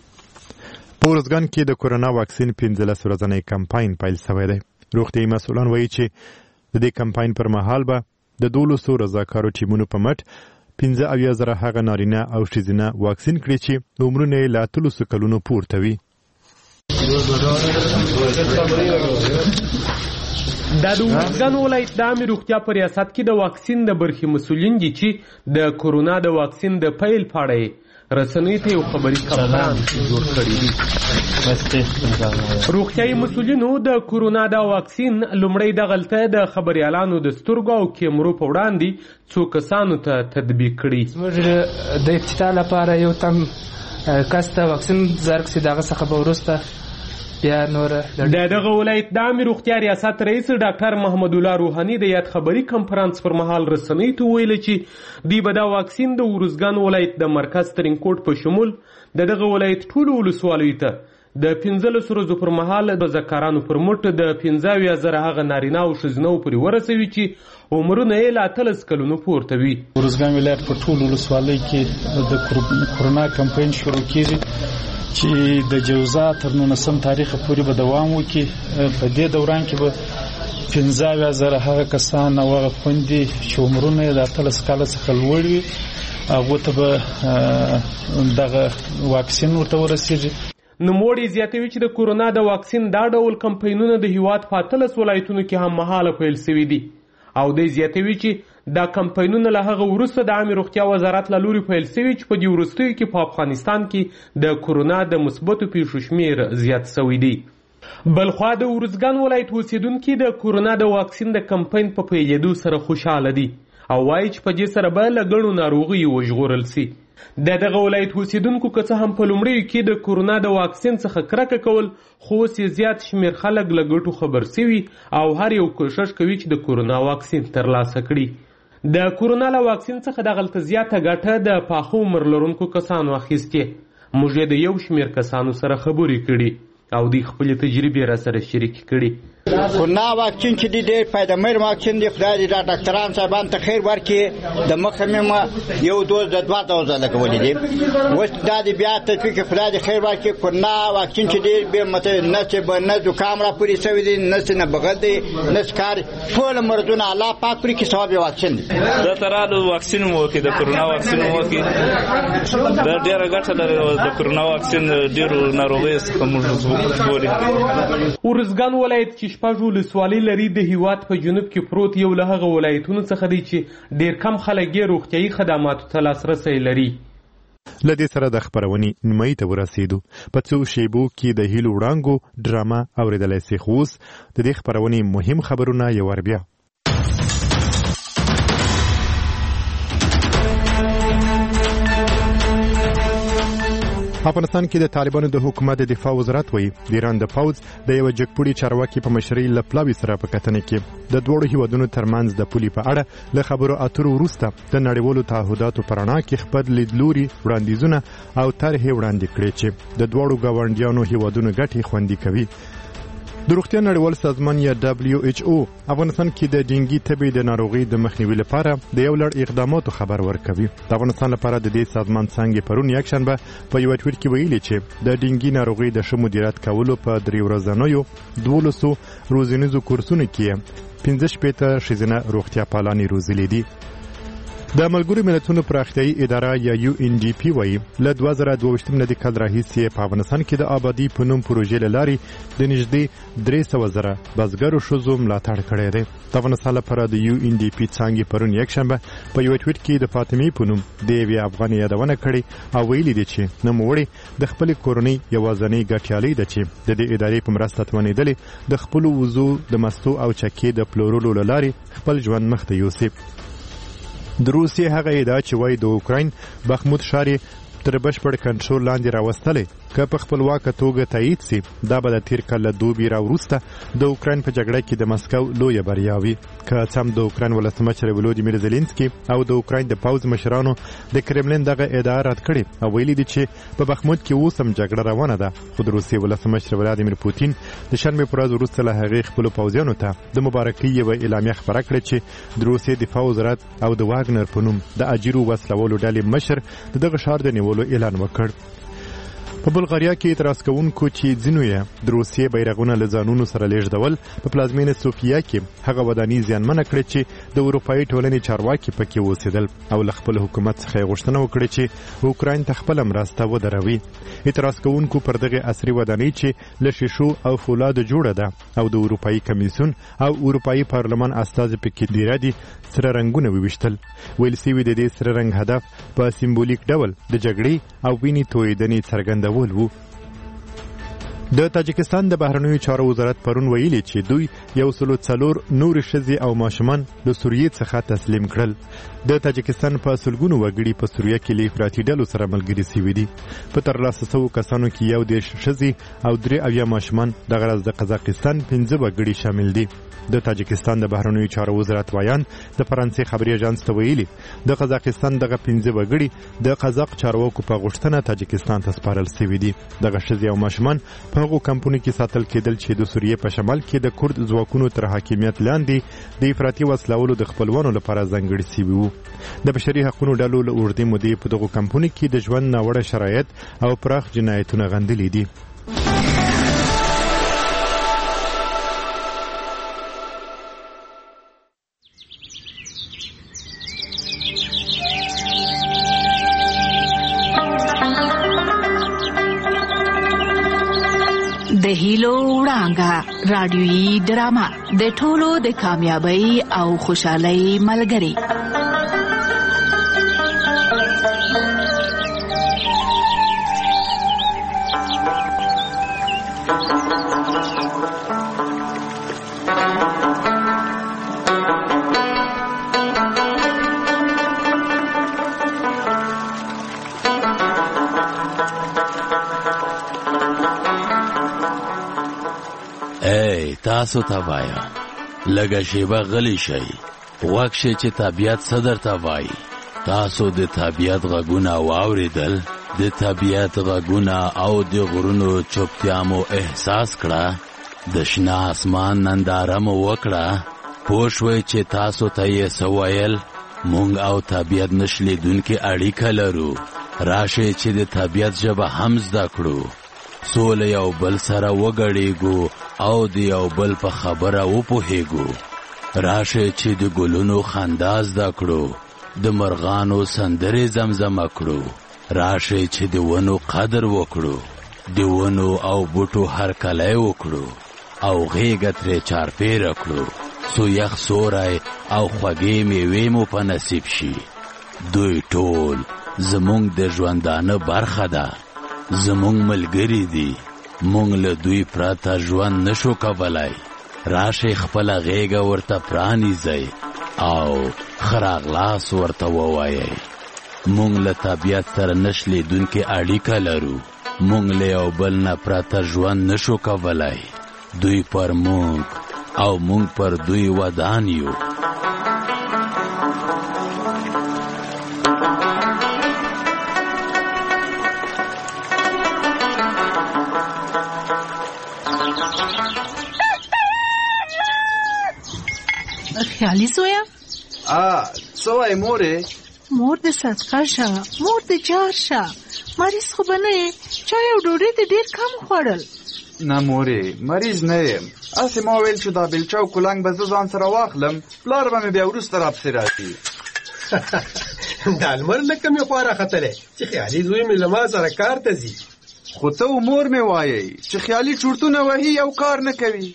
Speaker 1: په ارزګان کې د کورونا واکسین 15 ورځنی کمپاین پیل شوی دی. روغتیایي مسؤلان وایي چې د دې کمپاین پر مهال به د 1200 رضاکارو ټیمونو په مټ 15,000 هغه نارینه او ښځینه واکسین کړي چې عمرونه یې له 300 کلونو پورته وي.
Speaker 23: دا د ارزګان ولایت د عامې روغتیا په ریاست کې د واکسین د برخې مسؤلین دي چې د کورونا د واکسین د پیل په اړه رسنۍ ته یو خبري کمپاین جوړ کړی دی. روغتیایي مسؤلینو د کورونا د واکسین لومړی د غلطه د خبريالانو د سترګو او کیمرو په وړاندې څو کسانو ته تطبیق کړي.
Speaker 24: زموږ د افتتاح لپاره یو تم کس ته واکسین زرګ سي دغه څخه به وروسته بیا نور
Speaker 23: د دغه ولایت د عامې روغتیا ریاست رئیس ډاکټر محمد الله روحاني د یاد خبري کنفرانس پر مهال رسنۍ ته ویل چې دوی به دا واکسین د ارزګان ولایت د مرکز ترینکوټ په شمول د دغه ولایت ټولو ولسوالیو ته د 15 ورځو پر مهال د ذکرانو پر مټ د 15,000 هغه نارینه او ښځینه پورې ورسوي چې عمرونه یې له 13 کلونو پورته وي.
Speaker 25: ارزګان ولایت په ټولو ولسوالۍ کې د کورونا کمپاین شروع کیږي چې د جوزا تر 19 تاریخ پورې به دوام وکړي. په دې دوران کې به 15,000 هغه کسان او هغه خویندې چې عمرونه یې د 13 کاله څخه لوړ وي هغو ته به دغه واکسین ورته ورسېږي.
Speaker 23: نوموړی زیاتوي چې د کورونا د واکسین دا ډول کمپاینونه د هیواد په 13 ولایتونو کې هم مهاله پیل شوي دي او دی زیاتوي چې دا کمپاینونه له هغه وروسته د عامې روغتیا وزارت له لوري پیل شوي چې په دې وروستیو کې په افغانستان کې د کورونا د مثبتو پیښو شمیر زیات شوی دی. بلخوا د ارزګان ولایت اوسیدونکي د کورونا د واکسین د کمپاین په پیلېدو سره خوشحاله دي او وایي چې په دې سره به له ګڼو ناروغیو وژغورل شي. د دغه ولایت اوسیدونکو که څه هم په لومړیو کې د کورونا د واکسین څخه کرکه کول، خو اوس یې زیات شمېر خلک له ګټو خبر شوي او هر یو کوښښ کوي چې د کورونا واکسین ترلاسه کړي. د کورونا له واکسین څخه دغلته زیاته ګټه د پاخه عمر لرونکو کسانو اخیستې. موږ یې د یو شمېر کسانو سره خبرې کړي او دوی خپلې تجربې را سره شریکې کړي.
Speaker 2: کرونا واکسین چې دی ډېر فایدهمن واکسین دی. خدای دې دا ډاکټران صاحبان ته خیر ورکړي. د مخه مې ما یو دوز د 2 دوزه لګولې دي. اوس دا دې بیا تطبیق خدای دې خیر ورکړي. کرونا واکسین چې دی به مته نه چې به نه زکام را پوری شوی دی نه بغل دی نه سکار ټول مرزونه الله پاک پرې کې ثواب واکسین دی.
Speaker 5: دا ترالو واکسین مو کې د کرونا واکسین مو کې دا ډېر ګټه لري. د کرونا واکسین ډېر ناروغي څخه موږ ژغوري.
Speaker 23: ارزګان ولایت چې شپږ ولسوالۍ لري د هیواد په جنوب کې پروت یو له هغه ولایتونو څخه دی چې ډېر کم خلک یې روغتیايي خدماتو ته لاسرسی لري.
Speaker 1: لدې سره د خبرونې نیمایي ته ورسېدو. په څو شیبو کې د هیلو وړانګو ډرامه اورېدلی سي. خو اوس د دې خبرونې مهم خبرونه یو ور بیا. افغانستان کې د طالبانو د حکومت د دفاع وزارت وایي د ایران د پوځ د یو جګپوړي چارواکي په مشرۍ له پلاوي سره په کتنه کې د دوړو هیوادونو ترمنځ د پولي په اړه له خبرو اترو وروسته د نړیوالو تعهداتو پر رڼا کې خپل لیدلوري وړاندیزونه او طرحې وړاندې کړې چې د دوړو ګاونډیانو هیوادونو ګټې خوندي کوي. د روغتیا نړیوال سازمان یا WHO افغانستان کې د ډینګي تبې د ناروغي د مخنیوي لپاره د یو لړ اقداماتو خبر ورکوي. د افغانستان لپاره د دې سازمان څنګه پرون یک شنبه په یو ټویټ کې ویلي چې د ډینګي ناروغي د ښه مدیریت کولو په 3 ورځنیو 1200 روزنیزو کورسونو کې 15 ښځینه روغتیا پالانې روزلې دي. د ملګرو ملتونو پراختیایي اداره یا UNDP وایي له 2022 نه د کال راهیسې په افغانستان کې د آبادی په نوم پروژې له لارې د نږدې 300,000 بزګرو ښځو ملاتړ کړی دی. د افغانستان لپاره د UNDP څانګې پرون یک شنبه په یو ټویټ کې د فاطمې په نوم د یوې افغانې یادونه کړې او ویلي دي چې نوموړې د خپلې کورنۍ یوازینۍ ګټیالۍ ده چې د دې ادارې په مرسته توانېدلې د خپلو وزو د مستو او چکې د پلورلو له لارې خپل ژوند مخ ته یوسي. د روسیې هغه ادعا چې وایي د اوکراین بخمود ښار تر بشپړ کنټرول لاندې راوستلی که په خپلواکه توګه تایید سي دا به د تیر کال له دوبي راوروسته د اوکراین په جګړه کې د مسکو لویه بریا وي. که څه هم د اوکراین ولسمشر ولودیمیر زلنسکي او د اوکراین د پوځ مشرانو د کرملین دغه ادعا رد کړې او ویلي دي چې په بخمود کې اوس هم جګړه روانه ده. خو د روسیې ولسمشر ولادیمیر پوتین د شنبې په ورځ وروسته له هغې خپلو پوځیانو ته د مبارکۍ یوه اعلامیه خپره کړه چې د روسیې دفاع وزارت او د واګنر په نوم د اجیرو وسلوالو ډلې مشر د دغه ښار د نیولو اعلان وکړ. په بلغاریا کې اعتراض کوونکو چې ځینو یې د روسیې بیرغونه له ځانونو سره لیږدول په پلازمینه سوفیا کې هغه ودانۍ زیانمنه کړې چې د اروپایي ټولنې چارواکي پکې اوسېدل او له خپل حکومت څخه یې غوښتنه وکړه چې اوکراین ته خپله مرسته ودروي. اعتراض کوونکو پر دغه عصري ودانۍ چې له شیشو او فولادو جوړه ده او د اروپایي کمیسیون او اروپایي پارلمان استازي پکې ډیره دي سره رنګونه وویشتل. ویل سوي د دې سره رنګ هدف په سیمبولیک ډول د جګړې او وینې تویېدنې څرګندول وو. د تاجکستان د بهرنیو چارو وزارت پرون ویلي چې دوی 104 نور ښځې او ماشومان له سوریې څخه تسلیم کړل. د تاجکستان په سلګونو وګړي په سوریه کې له افراطي ډلو سره ملګري سوي دي. په ترلاسه شوو کسانو کې 11 ښځې او 3 ماشومان دغه راز د قزاقستان 15 وګړي شامل دي. د تاجکستان د بهرنیو چارو وزارت وایان د فرانسې خبري اژانس ته ویلي د قزاقستان دغه 15 وګړي د قزاق چارواکو په غوښتنه تاجکستان ته سپارل شوي دي. دغه ښځې او ماشومان په هغو کمپونو کې ساتل کېدل چې د سوریې په شمال کې د کورد ځواکونو تر حاکمیت لاندې د افراطي وسلوالو د خپلوانو لپاره ځانګړي سوي وو. د بشري حقوقو ډلو له اوږدې مودې په دغو کمپونو کې د ژوند ناوړه شرایط او پراخ جنایتونه غندلي دي.
Speaker 6: د هیلو وړانګه رادیویي ډرامه د ټولو د کامیابی او خوشحالۍ ملګری.
Speaker 7: تاسو ته وایا لږه شیبه غلی شئ غوږ شئ چې طبیعت څه درته وایي. تاسو د طبیعت غږونه واورېدل، د طبیعت غږونه او د غرونو چوپتیا مو احساس کړه. د شنه اسمان ننداره مو وکړه، پوه شوئ چې تاسو ته یې څه ویل. مونږ او طبیعت نشلیدونکې اړیکه لرو. راشئ چې د طبیعت ژبه هم زده کړو، څو له یو بل سره وګډېږو او د یو بل په خبره وپوهېږو. راشئ چې د ګلونو خندا زده کړو، د مرغانو سندرې زمزمه کړو. راشئ چې د ونو قدر وکړو، د ونو او بوټو هرکلی وکړو او غیږه ترې چارپیره کړو، څو یخ سوری او خوږې میوې مو په نصیب شي. دوی ټول زمونږ د ژوندانه برخه ده، زمونږ ملګري دي. مونږ له دوی پرته ژوند نشو کولای. راشئ خپله غیږه ورته پرانیزئ او ښه راغلاست ورته ووایئ. مونږ له طبیعت سره نشلیدونکې اړیکه لرو. مونږ له یو بل نه پرته ژوند نشو کولای. دوی پر مونږ او مونږ پر دوی ودان یو.
Speaker 6: خیالي زویا
Speaker 15: څه وایې مورې؟
Speaker 6: مور د صدقه شه، مور د جار شه. مریض خو به نه یې؟ چای او ډوډۍ دې ډېر کم خوړل.
Speaker 15: نه مورې، مریض نه یم. هسې ما ویل چې دا بیلچه او کولنګ به زه ځان سره واخلم، پلار به مې بیا وروسته راپسې راځي.
Speaker 3: دا لمر لکه مې خوا راختلی چې خیالي زوی مې له ما سره کار ته ځي.
Speaker 15: خو ته و مور مې وایئ چې خیالي چورتونه وهي او کار نه کوي.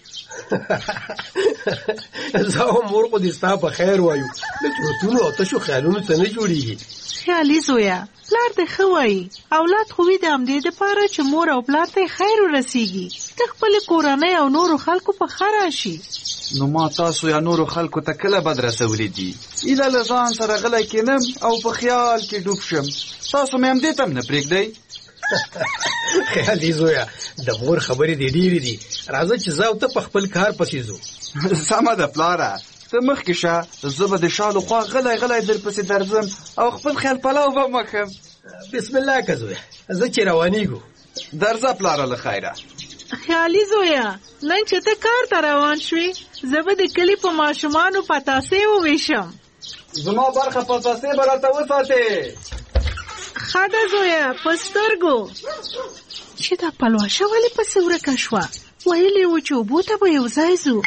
Speaker 3: زه او مور خو دې ستا په خیر وایو، د چورتونو او تشو خیالونو څه نه جوړېږي.
Speaker 6: خیالي زویا، پلار دې ښه وایي، اولاد خو وي د همدې دپاره چې مور او پلار ته خیر ورسیږي، د خپلې کورنۍ او نورو خلکو په ښه راشي.
Speaker 15: نو ما تاسو یا نورو خلکو ته کله بد رسولی دي؟ ایله له ځان سره غلی کینم او په خیال کې ډوب شم. تاسو مې همدې ته هم نه پرېږدئ.
Speaker 3: خیالي زویا، د مور خبرې دې ډېرې دي. راځه چې زه او ته په خپل کار پسې ځو.
Speaker 15: سمه ده پلاره، ته مخکې شه، زه به د شالو خوا غلی غلی در پسې درځم او خپل خیال پلاو به مخم.
Speaker 3: بسم الله که زویا، زه چې روانېږو.
Speaker 15: درځه پلاره له خیره.
Speaker 6: خیالي زویا، نن چې ته کار ته روان شوې، زه به د کلي په ماشومانو پتاسې وویشم.
Speaker 15: زما برخه پتاسې به راته وساتې.
Speaker 6: ښه ده زویا، په سترګو. چې دا پلوشه ولې پسې ورکه شوه؟ ویلې وو چې اوبو ته به یو ځای ځو.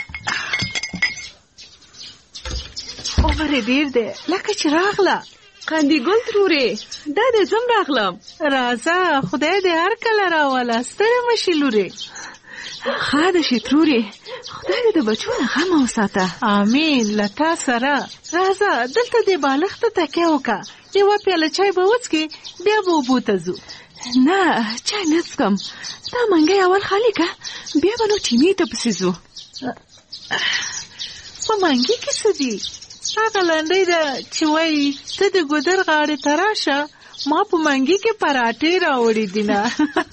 Speaker 6: عمر یې ډېر دی لکه چې راغله.
Speaker 8: قندي ګل ترورې، دا دې ځم راغلم.
Speaker 6: راځه، خدای دې هر کله راوله، ستړې مه شي لورې.
Speaker 8: ښه ده شي ترورې، خدای دې د بچو نه غم وساته.
Speaker 6: امین. له تا سره. راځه دلته دې بالښت ته تکیه وکړه، یوه پیاله چای به وڅکې، بیا به اوبو ته ځو.
Speaker 8: نه چای نه څکم، دا منګی اول خالي که، بیا به نو چینې ته پسې ځو.
Speaker 6: په منګي کې څه دي؟ هغه لنډۍ ده چې وایي ته د ګودر غاړې ته راشه، ما په منګي کې پراټې راوړي دي. نه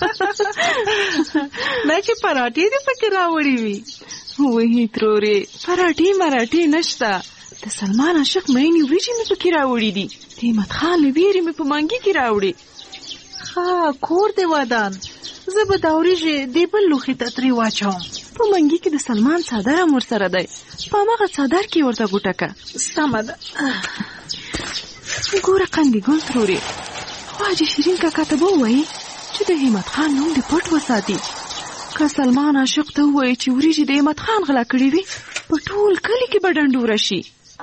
Speaker 6: نه چې پراټې دې پکې راوړي وي.
Speaker 8: وایي ترورې، پراټې مراټې نشته، د سلمان عاشق مینې وریجې مې پکې راوړي دي، د احمد خان له ویرې مې په منګي کې راوړي.
Speaker 6: ښه کور دې ودان، زه به دا وریجې دې بل لوښي ته ترې واچوم.
Speaker 8: په منګي کې د سلمان څادر هم ورسره دی، په هماغه څادر کې ورته ګوټه که.
Speaker 6: سمه ده.
Speaker 8: ګوره قندي ګل ترورې، خو حاجي شیرین کاکا ته به ووایي چې د همت خان نوم دې پټ وساتي. که سلمان عاشق ته ووایي چې وریجې د همت خان غلا کړې وي، په ټول کلي کې به ډنډوره شي.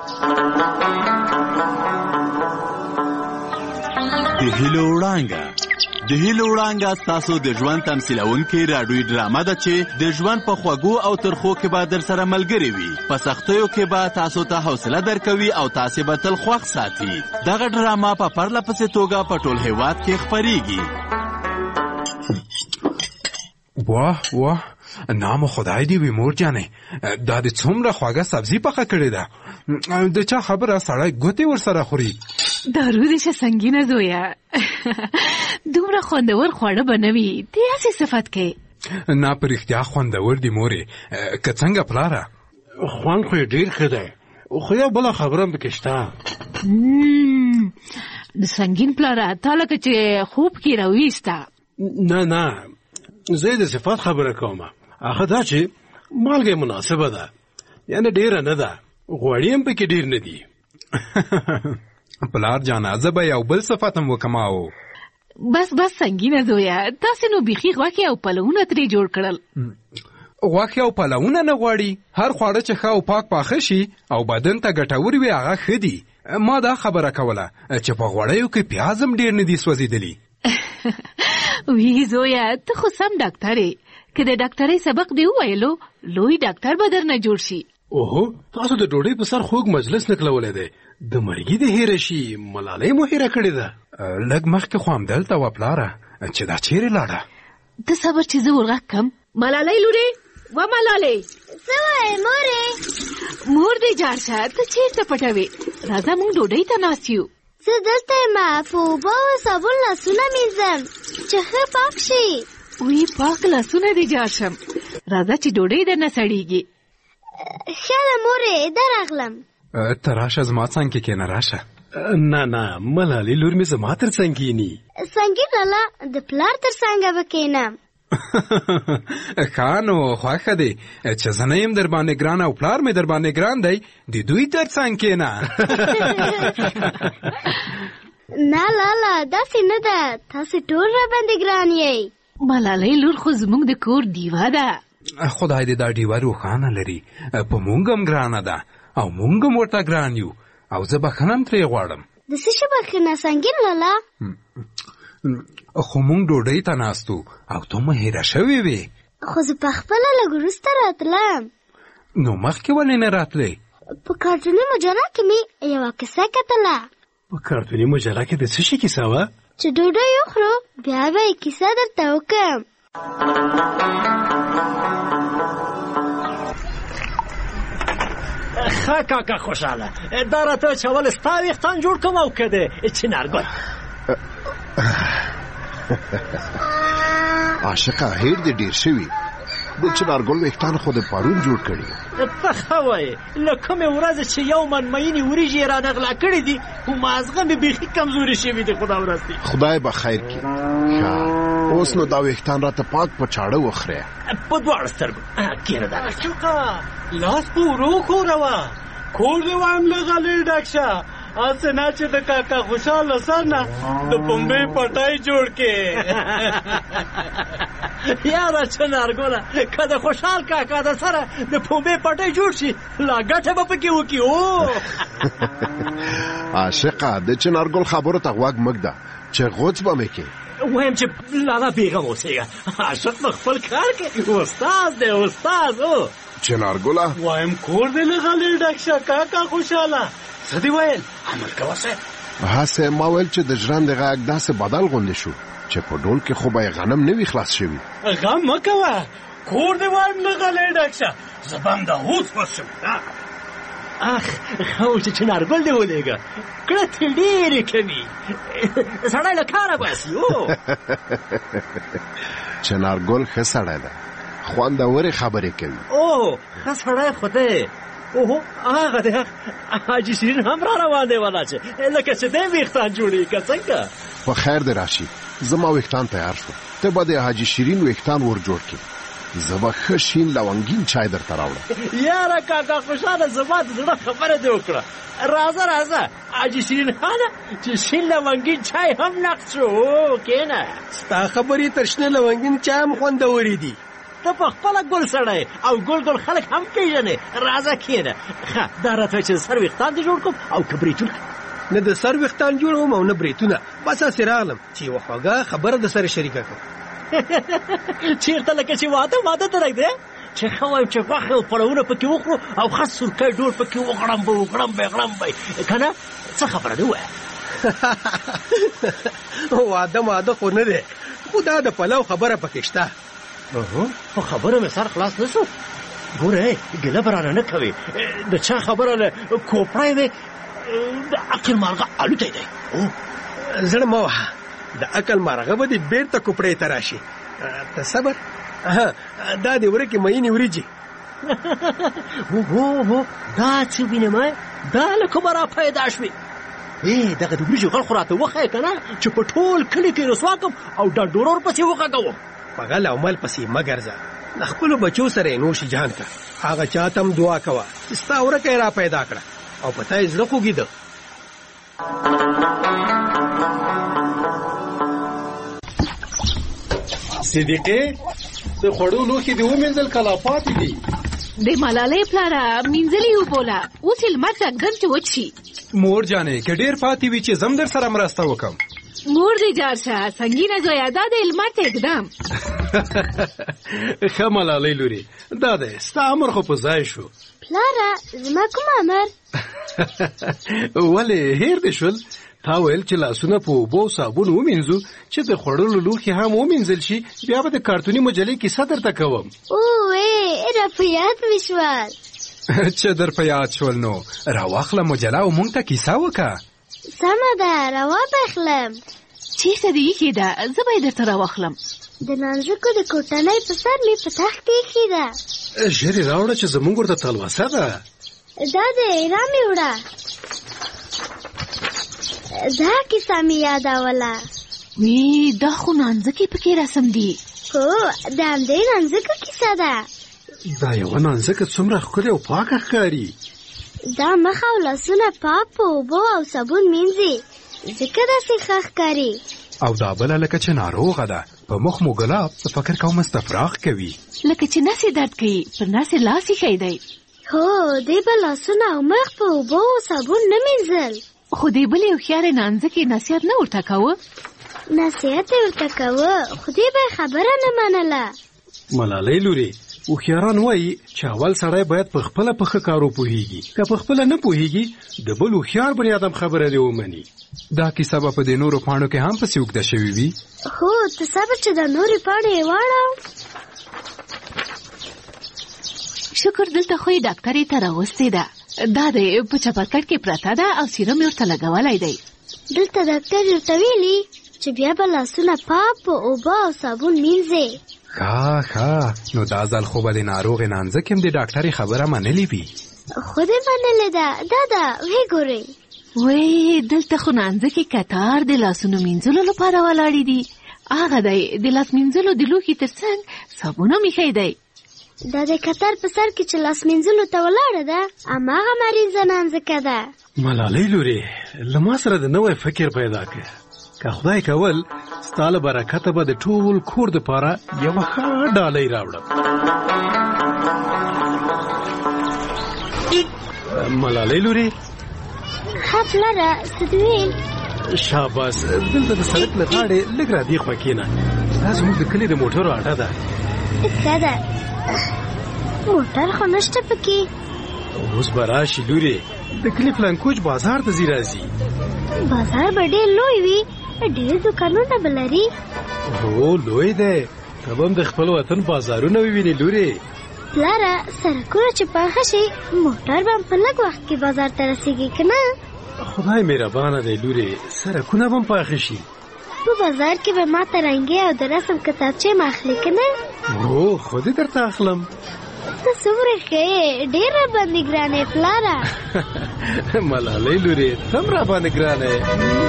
Speaker 7: د هیلو وړانګه. د هیلو وړانګه ستاسو د ژوند تمثیلونکې راډیویي ډرامه ده چې د ژوند په خوږو او ترخو کې به در سره ملګرې وي. په سختیو کې به تاسو ته حوصله درکوي او تاسې به تل خوښ ساتي. دغه ډرامه په پرله پسې توګه په ټول هیواد کې خپریږي.
Speaker 9: واه واه، نام خدای دی وي مور جانې، دا د څومره خواږه سبزي پخه کړې ده. د چا خبره سړی ګوتې ورسره خوري.
Speaker 8: دارو دې شه سنګینه زویا، دومره خوندور خواړه به نه وي، دې هسې صفت کوې.
Speaker 9: نه په رښتیا خوندور دي مورې. که څنګه پلاره؟
Speaker 19: خوند خو یې ډېر ښه دی، خو یو بله خبره هم پکې شته.
Speaker 8: د سنګین پلاره تا لکه چې خوب کې راویسته.
Speaker 19: نه زه د صفات خبره کوم. هغه دا چې
Speaker 3: مالګه مناسبه ده، یعنی ډیره نه ده، غوړي هم پکې ډیر نه دي.
Speaker 9: پلار جانه زه به یو بل صفت هم وکماو.
Speaker 8: بس سنګینه زویا، تاسو نو بیخي غوښې او پلونه ترې جوړ کړل.
Speaker 9: غوښې او پلونه نه غواړي، هر خواړه چې ښه او پاک پاخه شي او بدن ته ګټور وي هغه ښه دي. ما دا خبره کوله چې په غوړیو کې پیاز هم ډیر نه دي سوځېدلي.
Speaker 8: وی زویا، ته خو سم ډاکټر یې، که د ډاکټرۍ سبق دی وویلو لوی ډاکټر به درنه جوړ شي.
Speaker 3: اوهو، تاسو د ډوډۍ په سر خوږ مجلس نکلولی دی، د مرګي د هیره شي ملالۍ مو هیره کړې ده.
Speaker 9: لږ مخکې خو همدلته وه پلاره، چې دا چیرې لاړه؟
Speaker 8: ته صبر چې زه ورغږ کم. ملالۍ لورې، و ملالۍ.
Speaker 10: څه وایې مورې؟
Speaker 8: مور دې جار شه، ته چېرته پټه وې؟ راځه موږ ډوډۍ ته ناست یو.
Speaker 10: زه دلته یم، په اوبه او صابون لاسونه مینځم چې ښه پاک شي.
Speaker 8: وی پاک لاسونه دې جار شم، راځه چې ډوډۍ درنه سړېږي.
Speaker 10: ښه ده مورې، ده راغلم.
Speaker 9: ته راشه زما څنګ کې کښېنه، راشه.
Speaker 3: نه ملالۍ لور مې زما تر څنګ کښېني.
Speaker 10: څنګه لاله، د پلار تر څنګه به کښېنم.
Speaker 9: ښه نو خوښه دی چې زه نه یم در باندې ګران او پلار مې در باندې ګران دی، د دوی تر څنګ کښېنه.
Speaker 10: نه لاله، داسې نه ده، تاسې ټول را باندې ګران یئ.
Speaker 8: ملالۍ لور خو زموږ د کور ډیوه ده.
Speaker 9: خدای دې دا ډیوه روښانه لري، په مونږ هم ګرانه ده او مونږ هم ورته ګران یو، او زه بخښنه هم ترې غواړم.
Speaker 10: د څه شي بخښنه سنګین لاله؟
Speaker 9: خو مونږ ډوډۍ ته ناست وو او ته مو هیره شوې وې.
Speaker 10: خو زه پخپله لږ وروسته راتلم.
Speaker 9: نو مخکې ولې نه راتلې؟
Speaker 10: په کارټوني مجله کې مې یوه کیسه کتله.
Speaker 3: په کارټوني مجله کې د څه شي کیسه وه؟
Speaker 10: چې ډوډۍ وخورو بیا به یې کیسه درته وکړم.
Speaker 11: ښه کاکا خوشحاله، دا راته چول ستا ویښتان جوړ کړم او که د چنارګل.
Speaker 12: عاشقه هیر دې ډېر شوي، د چنارګل ویښتان خو د پرون جوړ کړي.
Speaker 11: ته ښه وایې، له کومې ورځې چې یو من مینې وریجې یې رانغلا کړي دي، مازغه مې بیخي کمزوري شوي دي. خدا ورځ دي،
Speaker 12: خدای به خیر کړي. اوس نو دا ویښتان راته پاک په چاړه وخورې.
Speaker 11: په دواړو سترګو کېنه دا عاشقه، لاس په ورو ښوروه، کور دې وایم له غلې ډک شه، هسې نه چې د کاکا خوشحاله سر نه د پنبې پټی جوړ کې. یاره چنارګله، که د خوشحال کاکا د سره د پنبې پټی جوړ شي لا ګټه به پکې وکړي.
Speaker 12: عاشقه د چنارګل خبرو ته غوږ مږده چې غوڅ به مې کې.
Speaker 11: وایم چې لالا بیغم اوسېږه، عاشق په خپل کار کې استاد دی، استاد.
Speaker 12: چنارګله
Speaker 11: وایم کور دې له غلې ډک شه کاکا خوشحاله. څه دې ویل؟ عمل کوه صاحب.
Speaker 12: هسې ما ویل چې د ژرندې غږ داسې بدل غوندې شو چې په ډول کې خو به یې غنم نه وي خلاص شوي.
Speaker 11: غم مه کوه، کور دې وایم له غلې ډک شه، زه به هم د اوس خوښ شم. اخ ښه و چې چنارګل دې ولېږه، کړتې ډېرې کوي، سړی له کاره باسي.
Speaker 12: چنارګل ښه سړی ده، خوندورې خبرې کوي.
Speaker 11: ښه سړی خو دی. اوهو هغه دی، حاجي شیرین هم را روان دی ولا چې لکه چې دی ویښتان جوړوي که څنګه.
Speaker 12: په خیر دې راشي، زما ویښتان تیار شو، ته به د حاجي شیرین ویښتان ور جوړ کړي. زه به ښه شین لونګین چای درته راوړم.
Speaker 11: یاره کاکا خوشحاله، زما د زړه خبره دې وکړه. راځه حاجي شیرین خانه چې شین لونګین چای هم نقد شو. کېنه،
Speaker 3: ستا خبرې تر شنه لونګین چای هم خوندورې دي.
Speaker 11: ته په خپله ګل سړی او ګل خلک هم پېژنې. راځه کېنه. ښه دا راته چې سر ویښتان دې جوړ کړم او که بریتونه.
Speaker 3: نه د سر ویښتان جوړوم او نه بریتونه، بس هسې راغلم چې یوه خوږه خبره د سره شریکه کړم.
Speaker 11: چېرته لکه چې واده ترک دی چې ښه وایم چې غوښې او پړونه پکې وخورو او ښه سورکی ډول پکې وغړمبئ که نه. څه خبره دی ووایه.
Speaker 3: واده خو نه دی، خو دا د پلو خبره پکې شته.
Speaker 11: خو خبره مې سر خلاص نه شو. ګوره ګیله به رانه نه کوې، د چا خبره له کوپړی وې، د عقل مارغه الوتی دی.
Speaker 3: زړه مه وهه، د عقل مارغه به دې بېرته کوپړۍ ته راشي. ته صبر. دا دې ورکې مینې وریجې.
Speaker 11: دا څه وینم، دا له کومه را پیدا شوې؟ دغه د وریجو غل خو راته وښیه که نه چې په ټول کلي کې رسوا کړم او ډنډوره ورپسې وغږوم.
Speaker 3: په غل او مل پسې مه ګرځه. د خپلو بچو سره یې نوش جهان ته. هغه چا ته هم دعا کوه چې ستا ورکه یې را پیدا کړه او په تا یې زړه خوږېده.
Speaker 4: صدیقې د خوړو لوښي دې ومینځل که لا پاتې دي؟
Speaker 8: د ملالۍ پلاره مینځلي وبوله، اوس یې لمر ته ږدم چې وچ شي.
Speaker 9: مور جانې که ډېر پاتې وي چې زم در سره مرسته وکړم.
Speaker 8: مور دې جار شه، سنګینه زویه دا د لمر ته ږدم.
Speaker 9: ښه ملالۍ لورې، دا دی ستا امر خو په ځای شو.
Speaker 10: پلاره زما کوم امر؟
Speaker 9: ولې هیر دې شول؟ تا ویل چې لاسونه په اوبو او صابون ومینځو، چې د خوړلو لوښي هم ومینځل شي، بیا به د کارتوني مجلې کیسه درته کوم.
Speaker 10: اوه را په یاد مې شول.
Speaker 9: چې در په یاد شول نو راواخله مجله او موږ ته کیسه وکړه.
Speaker 10: سمه ده راواخلم.
Speaker 8: چېرته دې ایښې ده؟ زه به یې درته راواخلم.
Speaker 10: د نانځکو د کوټنۍ په سر مې په تخت ایښې ده.
Speaker 9: ژر یې راوړه چې زموږ ورته تلوسه ده.
Speaker 10: دا دی رامې وړه. دا کیسه مې یادوله.
Speaker 8: وی دا خو نانځکې پکې رسم دي.
Speaker 10: هو د همدې نانځکو کیسه ده.
Speaker 9: دا یوه نانځکه څومره ښکلې او پاکه ښکاري.
Speaker 10: دا مخ او لاسونه پاک په اوبو او صابون مینځي، ځکه داسې ښه ښکاري.
Speaker 9: او دا بله لکه چې ناروغه ده، په مخ مو ګلاب، فکر کوم استفراغ کوي.
Speaker 8: لکه چې نس یې درد کوي، پر نس یې لاس ایښی دی.
Speaker 10: هو دې به لاسونه او مخ په اوبو او صابون نه مینځل.
Speaker 8: خو دې بلې هوښیارې نانځکې نصیحت نه ورته کوه؟
Speaker 10: نصیحت یې ورته کوه، خو دې به خبره نه منله.
Speaker 9: ملالۍ لورې، هوښیاران وایي چې اول سړی باید په خپله په ښه کار وپوهېږي، که په خپله نه پوهېږي د بل هوښیار بني ادم خبره دې ومني. دا کیسه به په دې نورو پاڼو کې هم پسې اوږده شوې وي.
Speaker 10: هو ته صبر چې د نورې پاڼې یې واړوم.
Speaker 8: شکر دلته خو یې ډاکټرې ته راوستې ده. دا دی په چپرکټ کې پرته ده او سیروم یې ورته لګولی دی.
Speaker 10: دلته ډاکټر ورته ویلي چې بیا به لاسونه پاک په اوبه او صابون مینځې.
Speaker 9: ښه نو دا ځل خو به د ناروغې نانځکې هم د ډاکټرې خبره منلې وي.
Speaker 10: خو دې منلې ده. دا وی ګورئ.
Speaker 8: وی دلته خو نانځکې کتار د لاسونو مینځلو لپاره ولاړې دي. هغه دی د لاس مینځلو د لوښي تر څنګ صابون هم ایښی دی.
Speaker 10: دا د کتار په سر کې چې لاس مینځلو ته ولاړه ده، هماغه مریضه نانځکه ده.
Speaker 9: ملالۍ لورې، له ما سره د نوی فکر پیدا کړه. که خدای کول ستا له برکته به د ټول کور دپاره یوه ښه ډالۍ راوړم. ملالۍ لورې.
Speaker 10: ښه پلاره څه دې ویل؟
Speaker 9: شاباس. دلته د سړک له غاړې لږ را دې خوا کښېنه. دا زموږ د کلي د موټرو اډه ده.
Speaker 10: ښه ده. موټر خو نشته پکې.
Speaker 9: اوس به راشي لورې، د کلي فلانکوچ بازار ته ځي راځي.
Speaker 10: بازار به ډېر لوی وي، ډېر دوکانونه به لري.
Speaker 9: هو لوی دی. ته به هم د خپل وطن بازارونه ووینې لورې.
Speaker 10: پلاره سړکونه چې پاخه شي، موټر به هم په لږ وخت کې بازار ته رسېږي که نه؟
Speaker 9: خدای مهربانه دی لورې، سړکونه به هم پاخه شي.
Speaker 10: په بازار کې به ما ته رنګې او د رسم کتابچې ما اخلي که نه؟
Speaker 9: هو خو دې درته اخلم.
Speaker 10: ته څومره ښه یې، ډېر راباندې ګرانه یې پلاره.
Speaker 9: ملالۍ لورې ته هم راباندې ګرانه یې.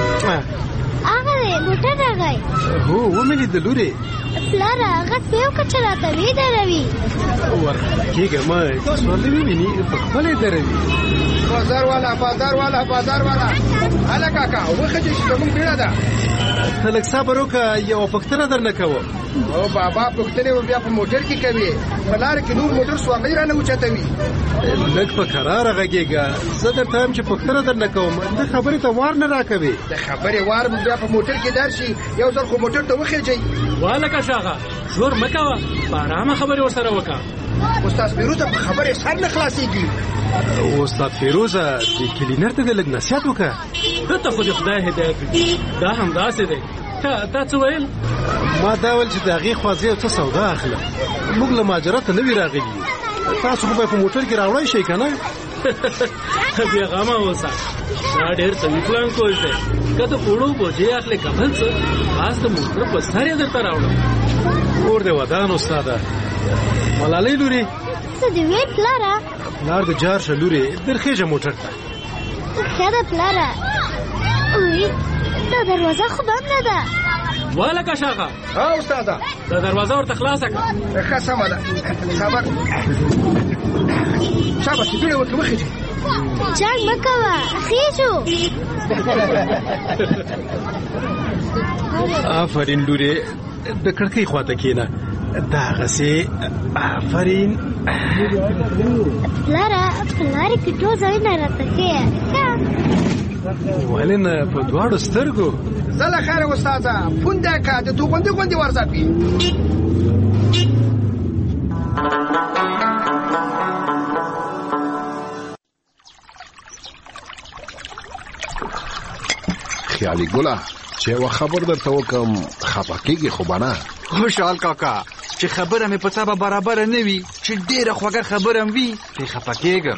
Speaker 10: هغه دی موټر راغی.
Speaker 9: هو ومې لید لورې.
Speaker 10: پلاره غږ په یو کچه راته ویدروي.
Speaker 9: ورخطا کېږه مه، سورلي وویني په خپله یې دروي.
Speaker 3: بازار والا هله کاکا وخجې چې زموږ بیړه ده.
Speaker 9: ته لږ صبر وکړه، یوه پوښتنه درنه کوم.
Speaker 3: او بابا پوښتنې به بیا په موټر کې کوي، په لاره کې نور موټر سوارلۍ رانه اوچتوي.
Speaker 9: لږ په کراره غږېږه. زه درته وایم چې پوښتنه درنه کوم، د خبرې ته وار نه راکوې.
Speaker 3: د خبرې وار به بیا په موټر کې درشي. یو ځل خو موټر ته وخېجئ.
Speaker 11: والکه شاغه شور مه کوه، په ارامه خبرې ورسره وکړه.
Speaker 3: استاد فیروزه په خبرې سر نه خلاصېږي.
Speaker 9: استاد فیروزه د کلینر ته دې لږ نصیحت وکړه.
Speaker 11: ته خو د خدای هدایت وکړي، دا همداسې دی. تا څه ویل؟
Speaker 9: ما دا ویل چې د هغې خوازې یو څه سودا اخلم. موږ له مهاجرت نه وي راغلي یو. تاسو خو به په موټر کې راوړی شئ که نه؟
Speaker 11: بیا غمه اوسه، دا ډېر قوي پلان کوز دی. که د خوړو بوجۍ اخلې که بل څه، خاص د موټر په سر یې درته راوړم.
Speaker 9: کور دې ودان استاده. ملالۍ لورې.
Speaker 10: څه دې ویل پلاره؟
Speaker 9: پلار د جار شه لورې، درخېږه موټر ته.
Speaker 10: ښه ده پلاره. اوی دا دروازه خو بنده ده.
Speaker 11: والکه شاغه
Speaker 3: ها استاده
Speaker 11: د دروازه ورته خلاصه کړه
Speaker 3: ښه سمه ده صبر شابه چې پیړه ورته وخېږي
Speaker 10: جنګ مه کوه خېږو
Speaker 3: آفرین لورې د کړکۍ خواته کېنه دغسې آفرین
Speaker 10: پلاره په لارې کې ټول ځایونه راته ښیه
Speaker 3: ولې نه په دواړو سترګو
Speaker 13: زه له خیره استاده پونده که د تو غوندې غوندې ورځپي
Speaker 12: خیالي ګله چې یوه خبر درته وکړم خفه کېږي خو به نه
Speaker 14: خوشحال کاکا چې خبره مې په طبع برابره نه وي چې ډېره خوږه خبره هم وي پرې خفه کېږم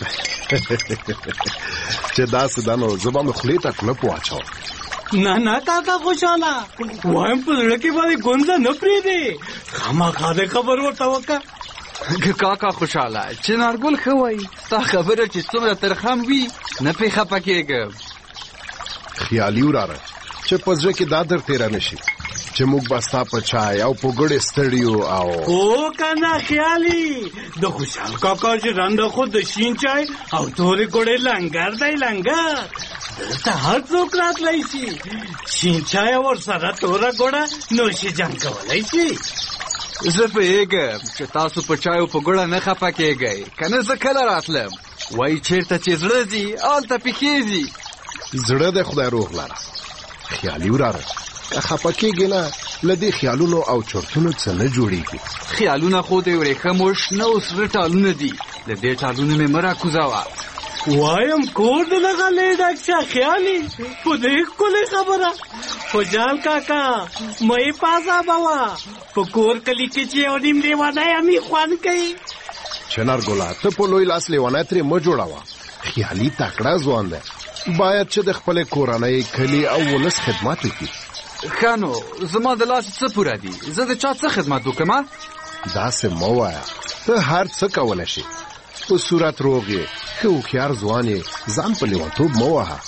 Speaker 12: چې داسې ده نو زه به مې خولې ته کلپ واچوم
Speaker 11: نه کاکا خوشحاله وایم په زړه کې باندې ګونځه نه پرېږدې خامخا دې خبر ورته وکړه
Speaker 14: کاکا خوشحاله چې نارګل ښه وایي ستا خبره چې څومره ترخه هم وي نه پرې خفه کېږم
Speaker 12: خیالي وراره چې په زړه کې دا در تېره نه شي چې موږ به ستا په چای او په ګړې ستړي یو او
Speaker 11: او که نه خیالي د خوشحال کاکا ژرنده خو د شین چای او تورې ګوړې لنګر دی لنګر دلته هر څوک راتلی شي شین چای ورسره توره ګوړه نوشي جنګ کولی شي
Speaker 14: زه پوهېږم چې تاسو په چای او په ګوړه نه خفه کېږئ که نه زه کله راتلم وایي چېرته چې زړه ځي هلته پښې ځي
Speaker 12: زړه د خدای روغ لره خیالي وراره که خفه کېږي نه له دې خیالونو او چرتونو څه نه جوړېږي
Speaker 14: خیالونه خو د ورېښمو شنه او سره ټالونه دي له دې ټالونو مې مه راکوزوه
Speaker 11: وایم کور د لغلې ډک شه خیالي په دې ښکلې خبره خوشحال کاکا مې پازا بوا په کور کلي کې چې یو نیم لیونی همي خوند کوي
Speaker 12: چنار ګله ته په لوی لاس لیونی ترې مه جوړوه خیالي تکړه ځوان دی باید چې د خپلې کورنۍ کلي او ولس خدمت وکړي
Speaker 14: ښه نو زما د لاس څه پوره دي زه د چا څه خدمت وکړم
Speaker 12: داسې مه وایه ته هر څه کولی شي په صورت روغ یې ښه هوښیار ځوان یې ځان په لیونتوب مه وهه